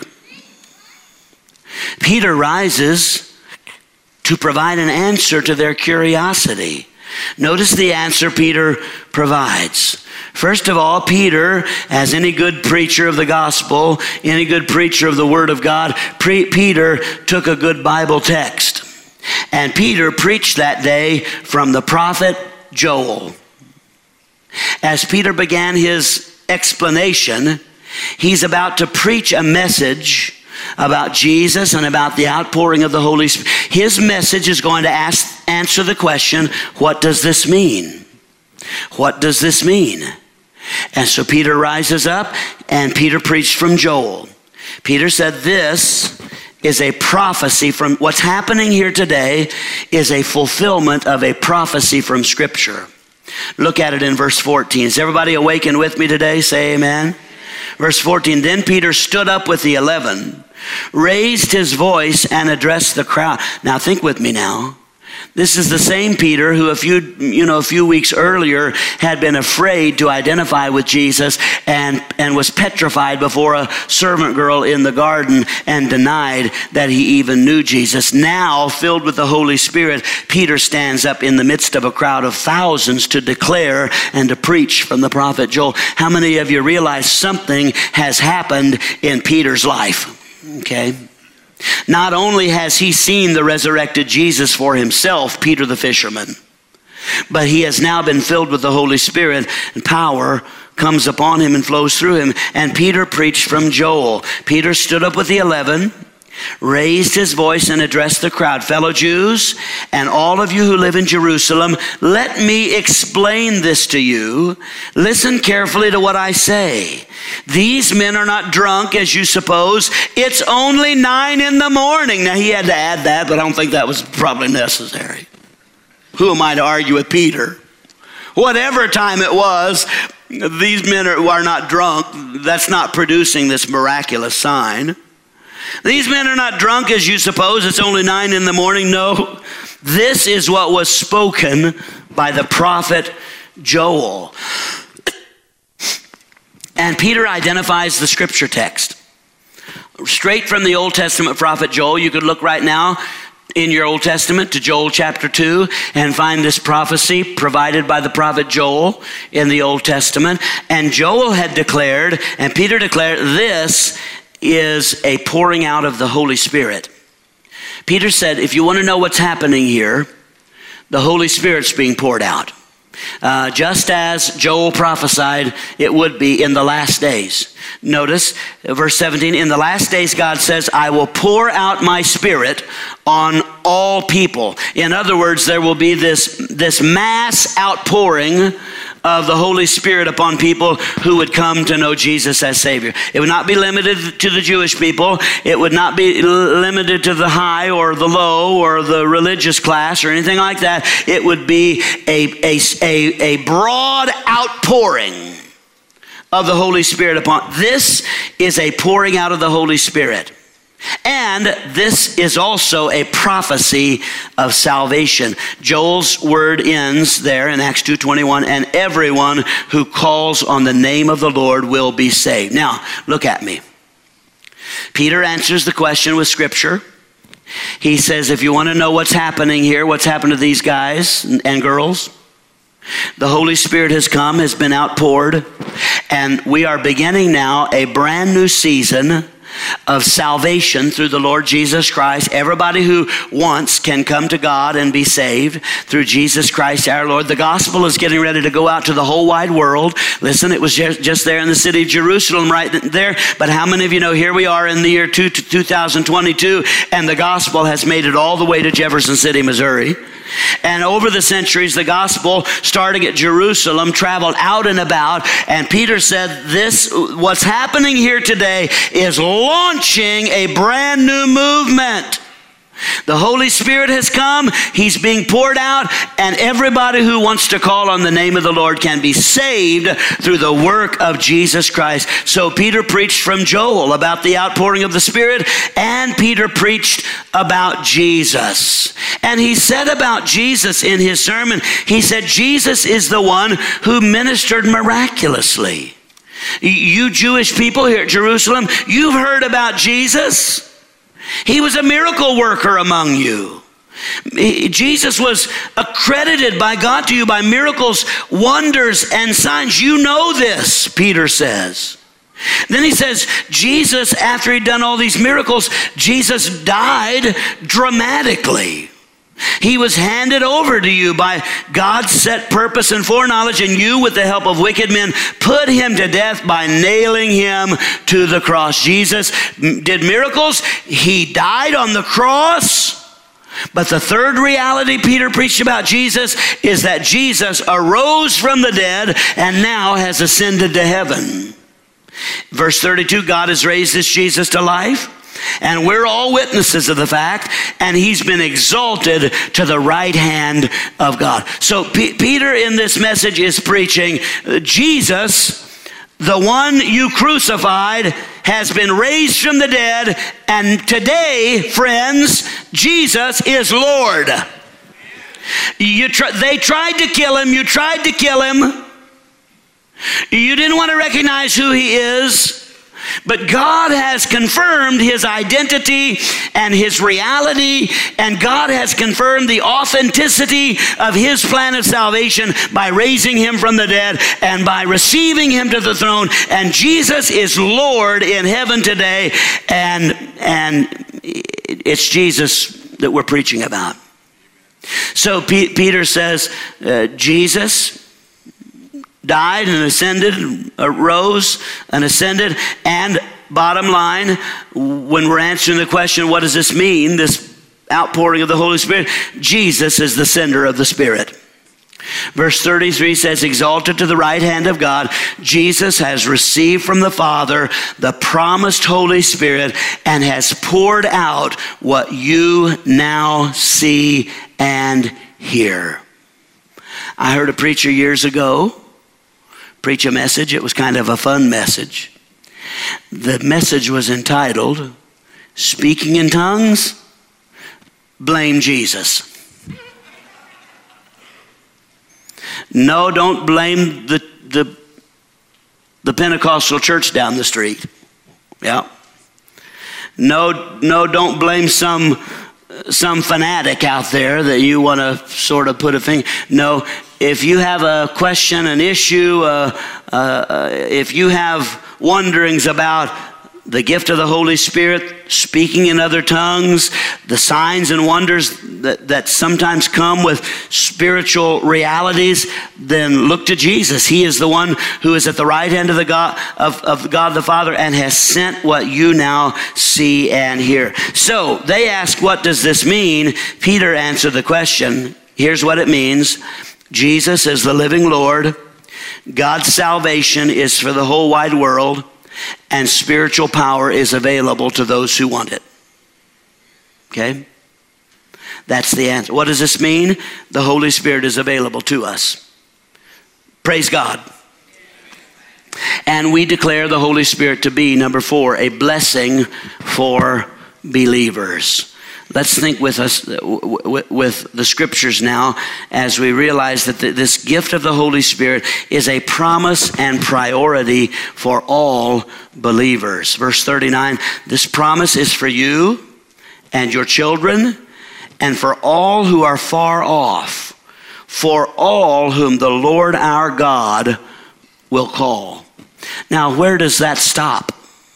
Peter rises to provide an answer to their curiosity. Notice the answer Peter provides. First of all, Peter, as any good preacher of the gospel, any good preacher of the Word of God, pre- Peter took a good Bible text. And Peter preached that day from the prophet Joel. As Peter began his explanation, he's about to preach a message about Jesus and about the outpouring of the Holy Spirit. His message is going to ask, answer the question, what does this mean? What does this mean? And so Peter rises up, and Peter preached from Joel. Peter said, this is a prophecy from, what's happening here today is a fulfillment of a prophecy from Scripture. Look at it in verse fourteen. Is everybody awakened with me today? Say amen. Verse fourteen, then Peter stood up with the eleven, raised his voice and addressed the crowd. Now think with me now. This is the same Peter who a few, you know, a few weeks earlier had been afraid to identify with Jesus and, and was petrified before a servant girl in the garden and denied that he even knew Jesus. Now, filled with the Holy Spirit, Peter stands up in the midst of a crowd of thousands to declare and to preach from the prophet Joel. How many of you realize something has happened in Peter's life? Okay. Not only has he seen the resurrected Jesus for himself, Peter the fisherman, but he has now been filled with the Holy Spirit, and power comes upon him and flows through him. And Peter preached from Joel. Peter stood up with the eleven. raised his voice and addressed the crowd. Fellow Jews, and all of you who live in Jerusalem, let me explain this to you. Listen carefully to what I say. These men are not drunk, as you suppose. It's only nine in the morning. Now, he had to add that, but I don't think that was probably necessary. Who am I to argue with Peter? Whatever time it was, these men are, are not drunk. That's not producing this miraculous sign. These men are not drunk, as you suppose. It's only nine in the morning. No, this is what was spoken by the prophet Joel. And Peter identifies the scripture text. Straight from the Old Testament prophet Joel. You could look right now in your Old Testament to Joel chapter two and find this prophecy provided by the prophet Joel in the Old Testament. And Joel had declared, and Peter declared, this is a pouring out of the Holy Spirit. Peter said, if you want to know what's happening here, the Holy Spirit's being poured out. Uh, just as Joel prophesied it would be in the last days. Notice verse seventeen, in the last days God says, I will pour out my Spirit on all people. In other words, there will be this, this mass outpouring of the Holy Spirit upon people who would come to know Jesus as Savior. It would not be limited to the Jewish people. It would not be limited to the high or the low or the religious class or anything like that. It would be a, a, a, a broad outpouring of the Holy Spirit upon. This is a pouring out of the Holy Spirit. And this is also a prophecy of salvation. Joel's word ends there in Acts two twenty-one, and everyone who calls on the name of the Lord will be saved. Now, look at me. Peter answers the question with scripture. He says, if you want to know what's happening here, what's happened to these guys and girls, the Holy Spirit has come, has been outpoured, and we are beginning now a brand new season of salvation through the Lord Jesus Christ. Everybody who wants can come to God and be saved through Jesus Christ our Lord. The gospel is getting ready to go out to the whole wide world. Listen, it was just, just there in the city of Jerusalem right there, but how many of you know here we are in the year two, two thousand twenty-two, and the gospel has made it all the way to Jefferson City, Missouri. And over the centuries, the gospel, starting at Jerusalem, traveled out and about. And Peter said, this, what's happening here today is launching a brand new movement. The Holy Spirit has come. He's being poured out. And everybody who wants to call on the name of the Lord can be saved through the work of Jesus Christ. So Peter preached from Joel about the outpouring of the Spirit. And Peter preached about Jesus. And he said about Jesus in his sermon, he said, Jesus is the one who ministered miraculously. You Jewish people here at Jerusalem, you've heard about Jesus. He was a miracle worker among you. Jesus was accredited by God to you by miracles, wonders, and signs. You know this, Peter says. Then he says, Jesus, after he'd done all these miracles, Jesus died dramatically. He was handed over to you by God's set purpose and foreknowledge, and you, with the help of wicked men, put him to death by nailing him to the cross. Jesus did miracles. He died on the cross. But the third reality Peter preached about Jesus is that Jesus arose from the dead and now has ascended to heaven. Verse thirty-two, God has raised this Jesus to life. And we're all witnesses of the fact, and he's been exalted to the right hand of God. So P- Peter in this message is preaching, Jesus, the one you crucified, has been raised from the dead, and today, friends, Jesus is Lord. You tr- they tried to kill him, you tried to kill him. You didn't want to recognize who he is. But God has confirmed his identity and his reality, and God has confirmed the authenticity of his plan of salvation by raising him from the dead and by receiving him to the throne. And Jesus is Lord in heaven today, and, and it's Jesus that we're preaching about. So P- Peter says, uh, Jesus died and ascended, arose and ascended, and bottom line, when we're answering the question, what does this mean, this outpouring of the Holy Spirit? Jesus is the sender of the Spirit. Verse thirty-three says, exalted to the right hand of God, Jesus has received from the Father the promised Holy Spirit and has poured out what you now see and hear. I heard a preacher years ago preach a message. It was kind of a fun message. The message was entitled, Speaking in Tongues, Blame Jesus. No, don't blame the, the, the Pentecostal church down the street. Yeah. No, no, don't blame some, some fanatic out there that you want to sort of put a finger. No, if you have a question, an issue, uh, uh, if you have wonderings about the gift of the Holy Spirit, speaking in other tongues, the signs and wonders that, that sometimes come with spiritual realities, then look to Jesus. He is the one who is at the right hand of the God of, of God the Father and has sent what you now see and hear. So they ask, what does this mean? Peter answered the question. Here's what it means. Jesus is the living Lord. God's salvation is for the whole wide world. And spiritual power is available to those who want it. Okay? That's the answer. What does this mean? The Holy Spirit is available to us. Praise God. And we declare the Holy Spirit to be, number four, a blessing for believers. Let's think with us, with the scriptures now, as we realize that this gift of the Holy Spirit is a promise and priority for all believers. Verse thirty-nine, this promise is for you and your children and for all who are far off, for all whom the Lord our God will call. Now, where does that stop?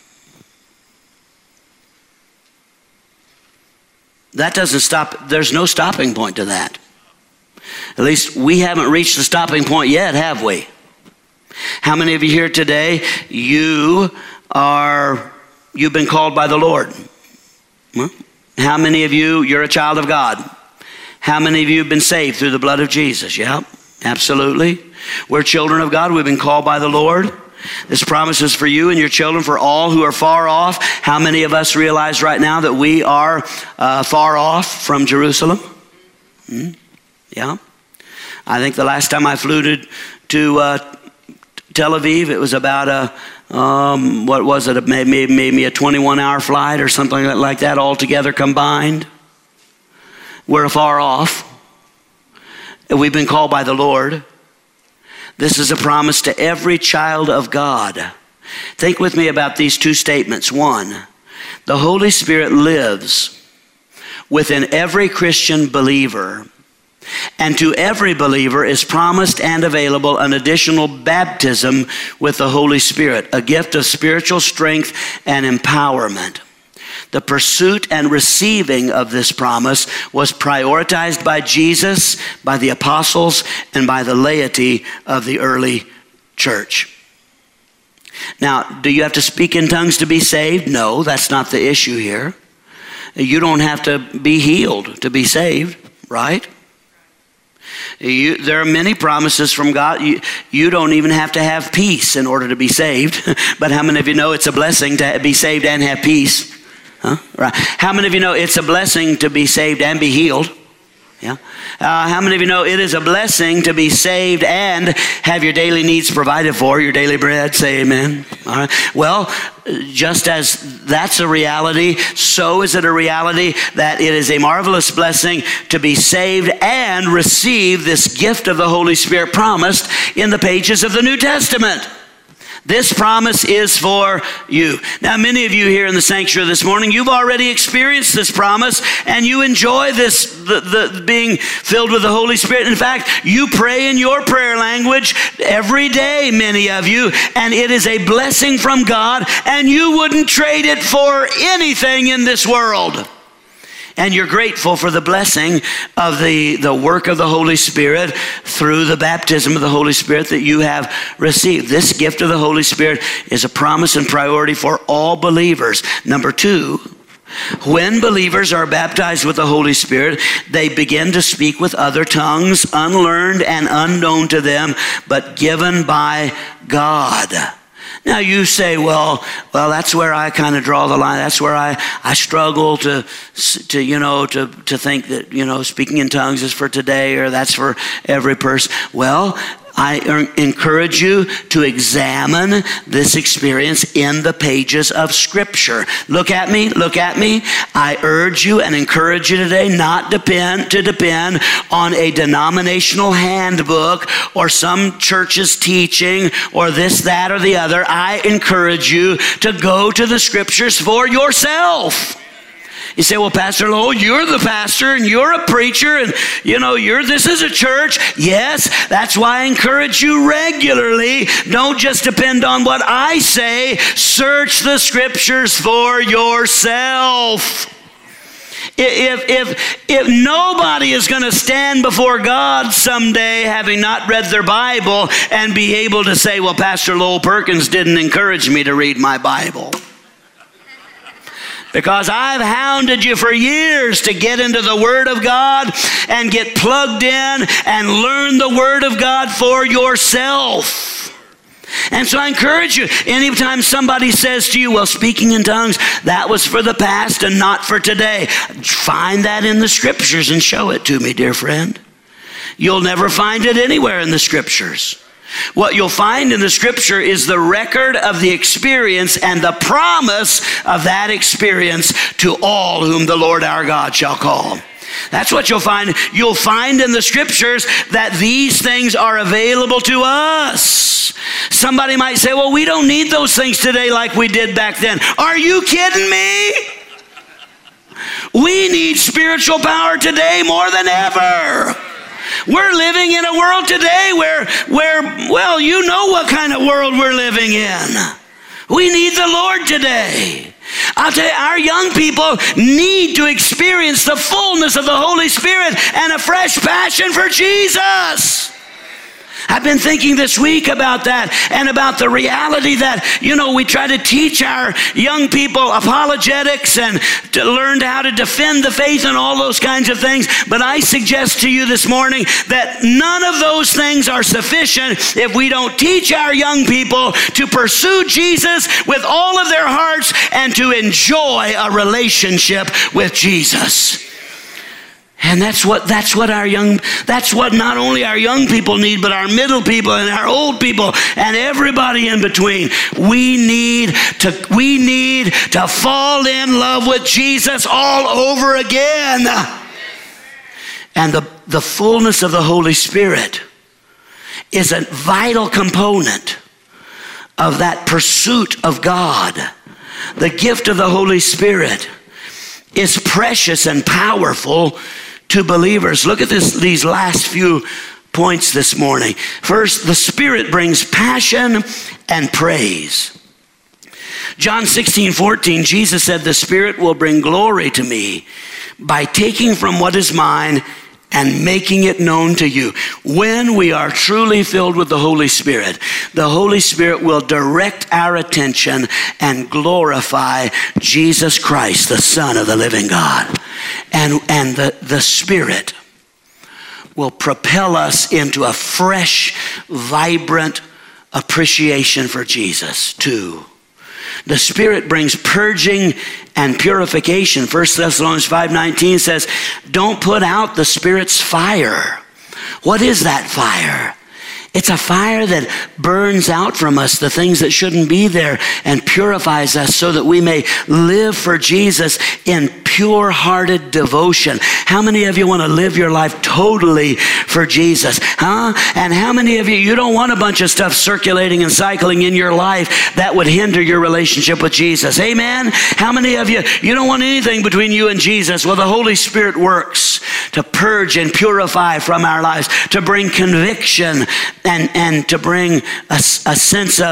That doesn't stop. There's no stopping point to that. At least we haven't reached the stopping point yet, have we? How many of you here today, you are, you've been called by the Lord? Well, how many of you, you're a child of God? How many of you have been saved through the blood of Jesus? Yeah, absolutely. We're children of God. We've been called by the Lord. This promise is for you and your children, for all who are far off. How many of us realize right now that we are uh, far off from Jerusalem? Hmm? Yeah. I think the last time I flew to, to uh, Tel Aviv, it was about a, um, what was it, maybe, maybe a twenty-one hour flight or something like that altogether combined. We're far off. We've been called by the Lord. This is a promise to every child of God. Think with me about these two statements. One, the Holy Spirit lives within every Christian believer, and to every believer is promised and available an additional baptism with the Holy Spirit, a gift of spiritual strength and empowerment. The pursuit and receiving of this promise was prioritized by Jesus, by the apostles, and by the laity of the early church. Now, do you have to speak in tongues to be saved? No, that's not the issue here. You don't have to be healed to be saved, right? You, there are many promises from God. You, you don't even have to have peace in order to be saved. But how many of you know it's a blessing to be saved and have peace? Huh? Right. How many of you know it's a blessing to be saved and be healed? Yeah. Uh, how many of you know it is a blessing to be saved and have your daily needs provided for, your daily bread? Say amen. All right. Well, just as that's a reality, so is it a reality that it is a marvelous blessing to be saved and receive this gift of the Holy Spirit promised in the pages of the New Testament. This promise is for you. Now, many of you here in the sanctuary this morning, you've already experienced this promise and you enjoy this, the, the being filled with the Holy Spirit. In fact, you pray in your prayer language every day, many of you, and it is a blessing from God, and you wouldn't trade it for anything in this world. And you're grateful for the blessing of the, the work of the Holy Spirit through the baptism of the Holy Spirit that you have received. This gift of the Holy Spirit is a promise and priority for all believers. Number two, when believers are baptized with the Holy Spirit, they begin to speak with other tongues, unlearned and unknown to them, but given by God. Now you say, well, well, that's where I kind of draw the line. That's where I, I struggle to, to, you know, to, to think that, you know, speaking in tongues is for today or that's for every person. Well, I encourage you to examine this experience in the pages of Scripture. Look at me, look at me. I urge you and encourage you today not depend to depend on a denominational handbook or some church's teaching or this, that, or the other. I encourage you to go to the Scriptures for yourself. You say, well, Pastor Lowell, you're the pastor and you're a preacher and, you know, you're, this is a church. Yes, that's why I encourage you regularly. Don't just depend on what I say. Search the Scriptures for yourself. If, if, if nobody is going to stand before God someday having not read their Bible and be able to say, well, Pastor Lowell Perkins didn't encourage me to read my Bible. Because I've hounded you for years to get into the Word of God and get plugged in and learn the Word of God for yourself. And so I encourage you, anytime somebody says to you, well, speaking in tongues, that was for the past and not for today. Find that in the Scriptures and show it to me, dear friend. You'll never find it anywhere in the Scriptures. What you'll find in the Scripture is the record of the experience and the promise of that experience to all whom the Lord our God shall call. That's what you'll find. You'll find in the Scriptures that these things are available to us. Somebody might say, well, we don't need those things today like we did back then. Are you kidding me? We need spiritual power today more than ever. We're living in a world today where, where, well, you know what kind of world we're living in. We need the Lord today. I'll tell you, our young people need to experience the fullness of the Holy Spirit and a fresh passion for Jesus. I've been thinking this week about that and about the reality that, you know, we try to teach our young people apologetics and to learn how to defend the faith and all those kinds of things. But I suggest to you this morning that none of those things are sufficient if we don't teach our young people to pursue Jesus with all of their hearts and to enjoy a relationship with Jesus. And that's what that's what our young that's what not only our young people need, but our middle people and our old people and everybody in between. We need to we need to fall in love with Jesus all over again. And the, the fullness of the Holy Spirit is a vital component of that pursuit of God. The gift of the Holy Spirit is precious and powerful to believers. Look at this, these last few points this morning. First, the Spirit brings passion and praise. John sixteen fourteen, Jesus said, the Spirit will bring glory to me by taking from what is mine and making it known to you. When we are truly filled with the Holy Spirit, the Holy Spirit will direct our attention and glorify Jesus Christ, the Son of the living God. And, and the, the Spirit will propel us into a fresh, vibrant appreciation for Jesus too. The Spirit brings purging and purification. First Thessalonians five nineteen says, don't put out the Spirit's fire. What is that fire? It's a fire that burns out from us the things that shouldn't be there and purifies us so that we may live for Jesus in pure-hearted devotion. How many of you want to live your life totally for Jesus? Huh? And how many of you, you don't want a bunch of stuff circulating and cycling in your life that would hinder your relationship with Jesus? Amen? How many of you, you don't want anything between you and Jesus? Well, the Holy Spirit works to purge and purify from our lives, to bring conviction and, and to bring a, a sense of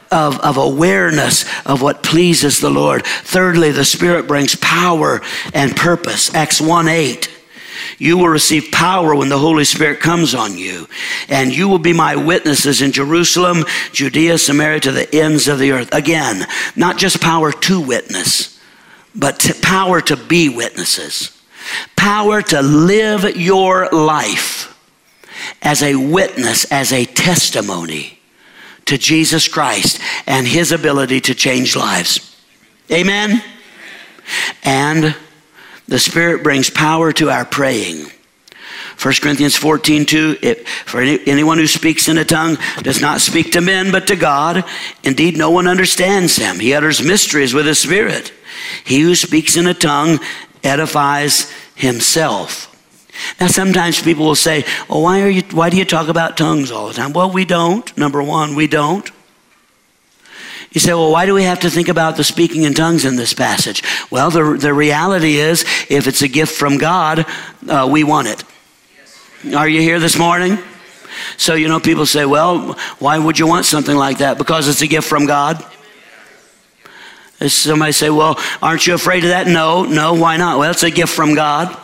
of, of awareness of what pleases the Lord. Thirdly, the Spirit brings power and purpose. Acts one eight. You will receive power when the Holy Spirit comes on you, and you will be my witnesses in Jerusalem, Judea, Samaria, to the ends of the earth. Again, not just power to witness, but to power to be witnesses. Power to live your life as a witness, as a testimony to Jesus Christ and his ability to change lives. Amen? And the Spirit brings power to our praying. First Corinthians fourteen two, it, for any, anyone who speaks in a tongue does not speak to men but to God. Indeed, no one understands him. He utters mysteries with his spirit. He who speaks in a tongue edifies himself. Now, sometimes people will say, oh, why are you, why do you talk about tongues all the time? Well, we don't. Number one, we don't. You say, well, why do we have to think about the speaking in tongues in this passage? Well, the, the reality is, if it's a gift from God, uh, we want it. Are you here this morning? So, you know, people say, well, why would you want something like that? Because it's a gift from God. Somebody say, well, aren't you afraid of that? No, no, why not? Well, it's a gift from God.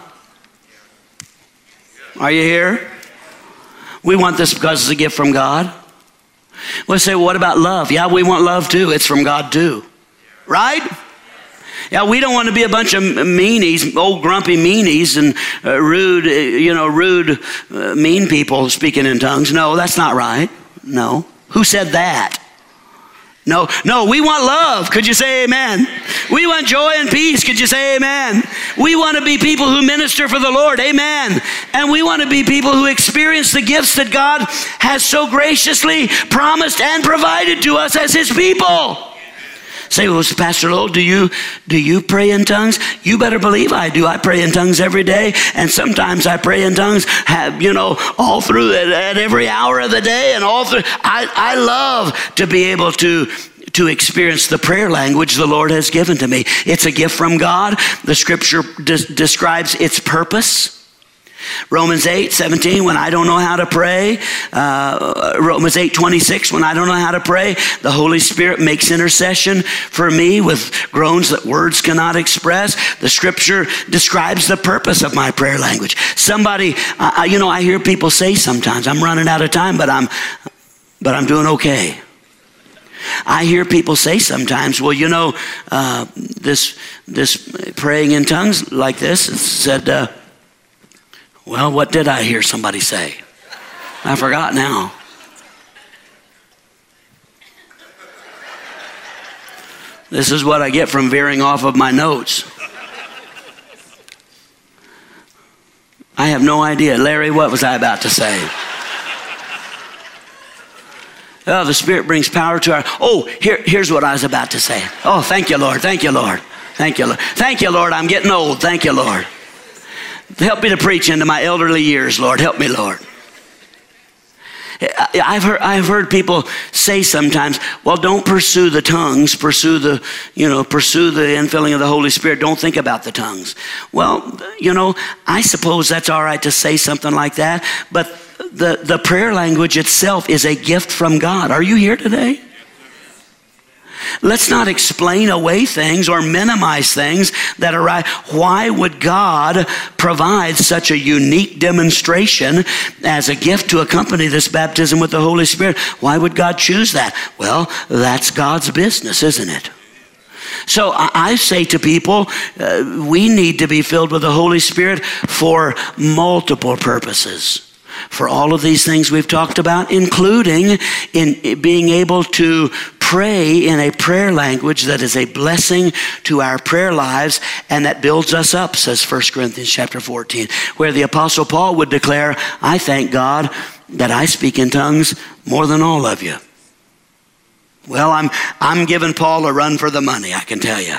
Are you here? We want this because it's a gift from God. We'll say, well, what about love? Yeah, we want love too. It's from God too. Right? Yeah, we don't want to be a bunch of meanies, old grumpy meanies and uh, rude, uh, you know, rude, uh, mean people speaking in tongues. No, that's not right. No. Who said that? No, no, we want love. Could you say amen? We want joy and peace. Could you say amen? We want to be people who minister for the Lord. Amen. And we want to be people who experience the gifts that God has so graciously promised and provided to us as his people. Say, well, Pastor Lowell, do you, do you pray in tongues? You better believe I do. I pray in tongues every day. And sometimes I pray in tongues, have, you know, all through at, at every hour of the day and all through. I, I love to be able to, to experience the prayer language the Lord has given to me. It's a gift from God. The scripture de- describes its purpose. Romans eight seventeen, when I don't know how to pray. Uh, Romans eight twenty-six, when I don't know how to pray, the Holy Spirit makes intercession for me with groans that words cannot express. The scripture describes the purpose of my prayer language. Somebody, uh, you know, I hear people say sometimes, I'm running out of time, but I'm, but I'm doing okay. I hear people say sometimes, well, you know, uh, this, this praying in tongues like this, it said, uh, well, what did I hear somebody say? I forgot now. This is what I get from veering off of my notes. I have no idea. Larry, what was I about to say? Oh, the Spirit brings power to our... Oh, here, here's what I was about to say. Oh, thank you, Lord. Thank you, Lord. Thank you, Lord. Thank you, Lord. I'm getting old. Thank you, Lord. Help me to preach into my elderly years, Lord. Help me, Lord. I've heard, I've heard people say sometimes, well, don't pursue the tongues, pursue the, you know, pursue the infilling of the Holy Spirit. Don't think about the tongues. Well, you know, I suppose that's all right to say something like that, but the, the prayer language itself is a gift from God. Are you here today? Let's not explain away things or minimize things that arise. Why would God provide such a unique demonstration as a gift to accompany this baptism with the Holy Spirit? Why would God choose that? Well, that's God's business, isn't it? So I say to people, uh, we need to be filled with the Holy Spirit for multiple purposes. For all of these things we've talked about, including in being able to pray in a prayer language that is a blessing to our prayer lives and that builds us up, says First Corinthians chapter fourteen, where the Apostle Paul would declare, I thank God that I speak in tongues more than all of you. Well, I'm, I'm giving Paul a run for the money, I can tell you.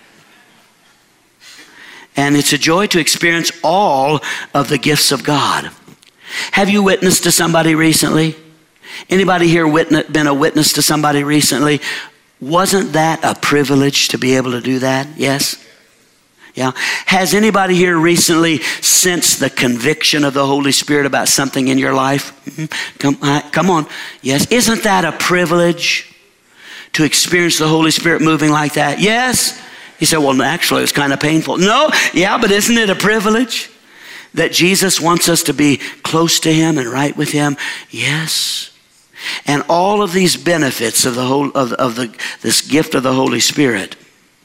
And it's a joy to experience all of the gifts of God. Have you witnessed to somebody recently? Anybody here witness, been a witness to somebody recently? Wasn't that a privilege to be able to do that? Yes? Yeah. Has anybody here recently sensed the conviction of the Holy Spirit about something in your life? Mm-hmm. Come, uh, come on. Yes. Isn't that a privilege to experience the Holy Spirit moving like that? Yes. He said, well, actually, it's kind of painful. No, yeah, but isn't it a privilege that Jesus wants us to be close to him and right with him? Yes. And all of these benefits of the whole of, of the this gift of the Holy Spirit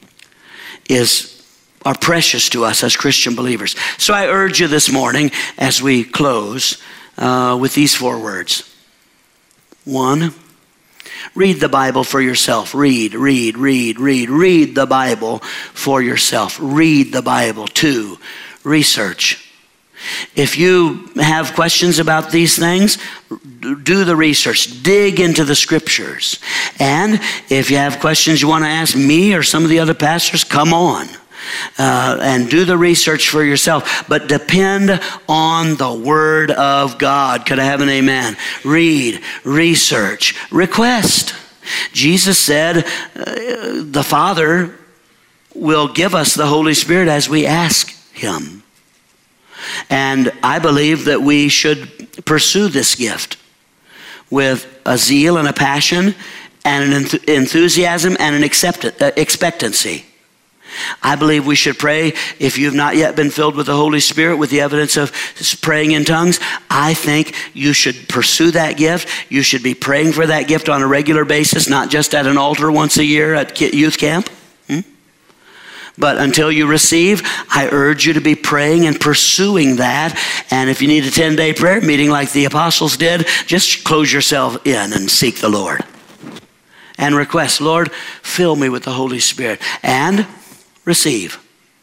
is are precious to us as Christian believers. So I urge you this morning as we close uh, with these four words. One, read the Bible for yourself. Read, read, read, read. Read the Bible for yourself. Read the Bible. Two, research. If you have questions about these things, do the research. Dig into the scriptures. And if you have questions you want to ask me or some of the other pastors, come on. Uh, and do the research for yourself. But depend on the Word of God. Could I have an amen? Read, research, request. Jesus said uh, the Father will give us the Holy Spirit as we ask him. And I believe that we should pursue this gift with a zeal and a passion and an enth- enthusiasm and an accept- uh, expectancy. I believe we should pray. If you've not yet been filled with the Holy Spirit with the evidence of praying in tongues, I think you should pursue that gift. You should be praying for that gift on a regular basis, not just at an altar once a year at youth camp. Hmm? But until you receive, I urge you to be praying and pursuing that. And if you need a ten-day prayer meeting like the apostles did, just close yourself in and seek the Lord. And request, Lord, fill me with the Holy Spirit. And receive.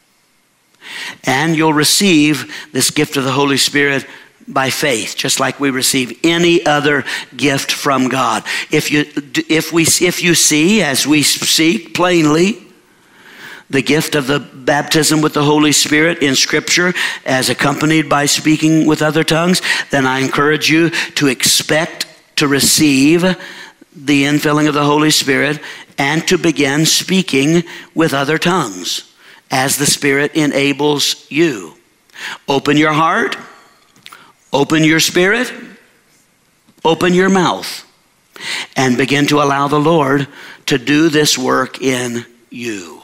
And you'll receive this gift of the Holy Spirit by faith, just like we receive any other gift from God. If you if we if you see, as we seek plainly, the gift of the baptism with the Holy Spirit in Scripture as accompanied by speaking with other tongues, then I encourage you to expect to receive the infilling of the Holy Spirit and to begin speaking with other tongues as the Spirit enables you. Open your heart, open your spirit, open your mouth, and begin to allow the Lord to do this work in you.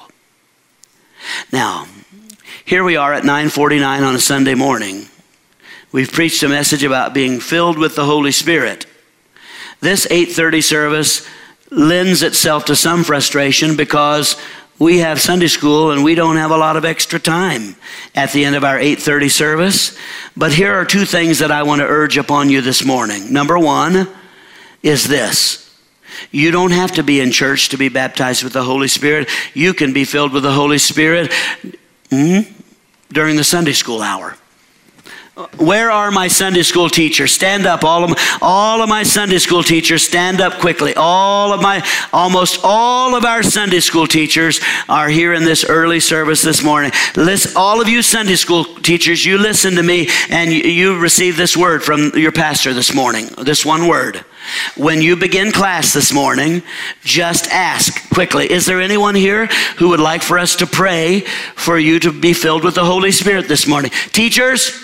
Now, here we are at nine forty-nine on a Sunday morning. We've preached a message about being filled with the Holy Spirit. This eight thirty service lends itself to some frustration because we have Sunday school and we don't have a lot of extra time at the end of our eight thirty service. But here are two things that I want to urge upon you this morning. Number one is this. You don't have to be in church to be baptized with the Holy Spirit. You can be filled with the Holy Spirit mm, during the Sunday school hour. Where are my Sunday school teachers? Stand up. All of my, all of my Sunday school teachers, stand up quickly. All of my, almost all of our Sunday school teachers are here in this early service this morning. Listen, all of you Sunday school teachers, you listen to me and you, you receive this word from your pastor this morning. This one word. When you begin class this morning, just ask quickly, is there anyone here who would like for us to pray for you to be filled with the Holy Spirit this morning? Teachers,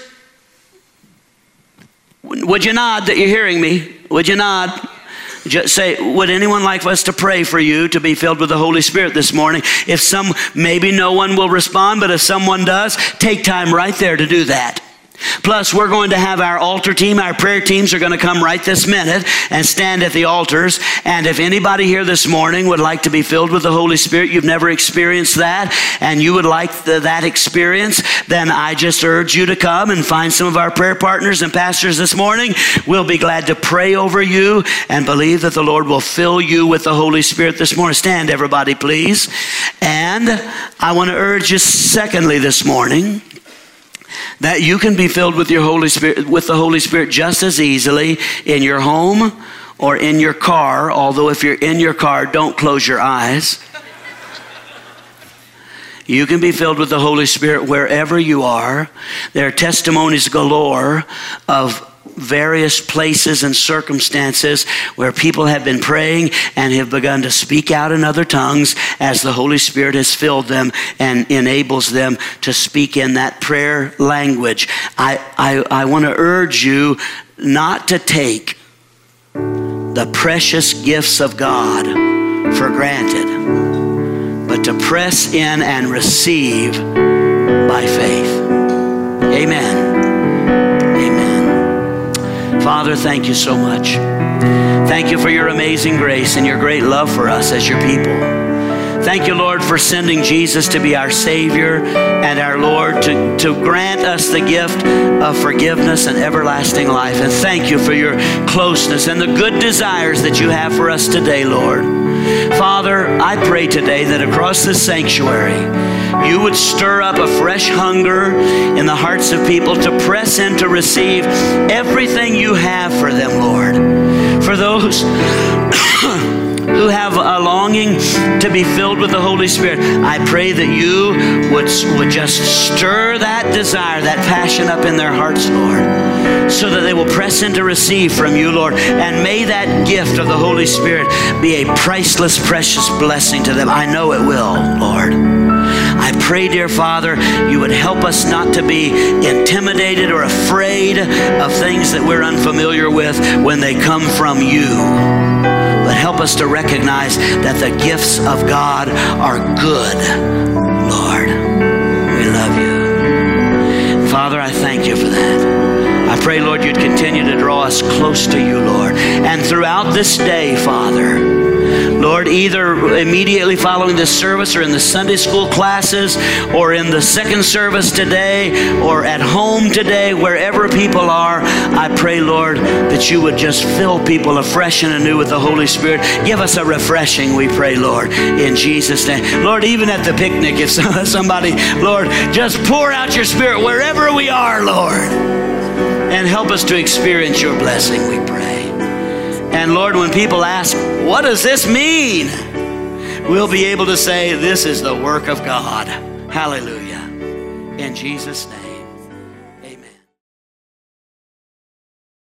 would you nod that you're hearing me? Would you nod? Just say, would anyone like us to pray for you to be filled with the Holy Spirit this morning? If some, maybe no one will respond, but if someone does, take time right there to do that. Plus, we're going to have our altar team, our prayer teams are going to come right this minute and stand at the altars. And if anybody here this morning would like to be filled with the Holy Spirit, you've never experienced that, and you would like the, that experience, then I just urge you to come and find some of our prayer partners and pastors this morning. We'll be glad to pray over you and believe that the Lord will fill you with the Holy Spirit this morning. Stand, everybody, please. And I want to urge you, secondly, this morning, that you can be filled with your Holy Spirit, with the Holy Spirit just as easily in your home or in your car. Although if you're in your car, don't close your eyes. You can be filled with the Holy Spirit wherever you are. There are testimonies galore of various places and circumstances where people have been praying and have begun to speak out in other tongues as the Holy Spirit has filled them and enables them to speak in that prayer language. I, I, I want to urge you not to take the precious gifts of God for granted, but to press in and receive by faith. Amen. Amen. Father, thank you so much. Thank you for your amazing grace and your great love for us as your people. Thank you, Lord, for sending Jesus to be our Savior and our Lord, to, to grant us the gift of forgiveness and everlasting life. And thank you for your closeness and the good desires that you have for us today, Lord. Father, I pray today that across this sanctuary, you would stir up a fresh hunger in the hearts of people to press in to receive everything you have for them, Lord. For those who have a longing to be filled with the Holy Spirit, I pray that you would, would just stir that desire, that passion up in their hearts, Lord, so that they will press in to receive from you, Lord. And may that gift of the Holy Spirit be a priceless, precious blessing to them. I know it will, Lord. I pray, dear Father, you would help us not to be intimidated or afraid of things that we're unfamiliar with when they come from you. But help us to recognize that the gifts of God are good, Lord. We love you. Father, I thank you for that. I pray, Lord, you'd continue to draw us close to you, Lord. And throughout this day, Father, Lord, either immediately following this service or in the Sunday school classes or in the second service today or at home today, wherever people are, I pray, Lord, that you would just fill people afresh and anew with the Holy Spirit. Give us a refreshing, we pray, Lord, in Jesus' name. Lord, even at the picnic, if somebody, Lord, just pour out your Spirit wherever we are, Lord, and help us to experience your blessing, we pray. And Lord, when people ask, what does this mean? We'll be able to say, this is the work of God. Hallelujah. In Jesus' name.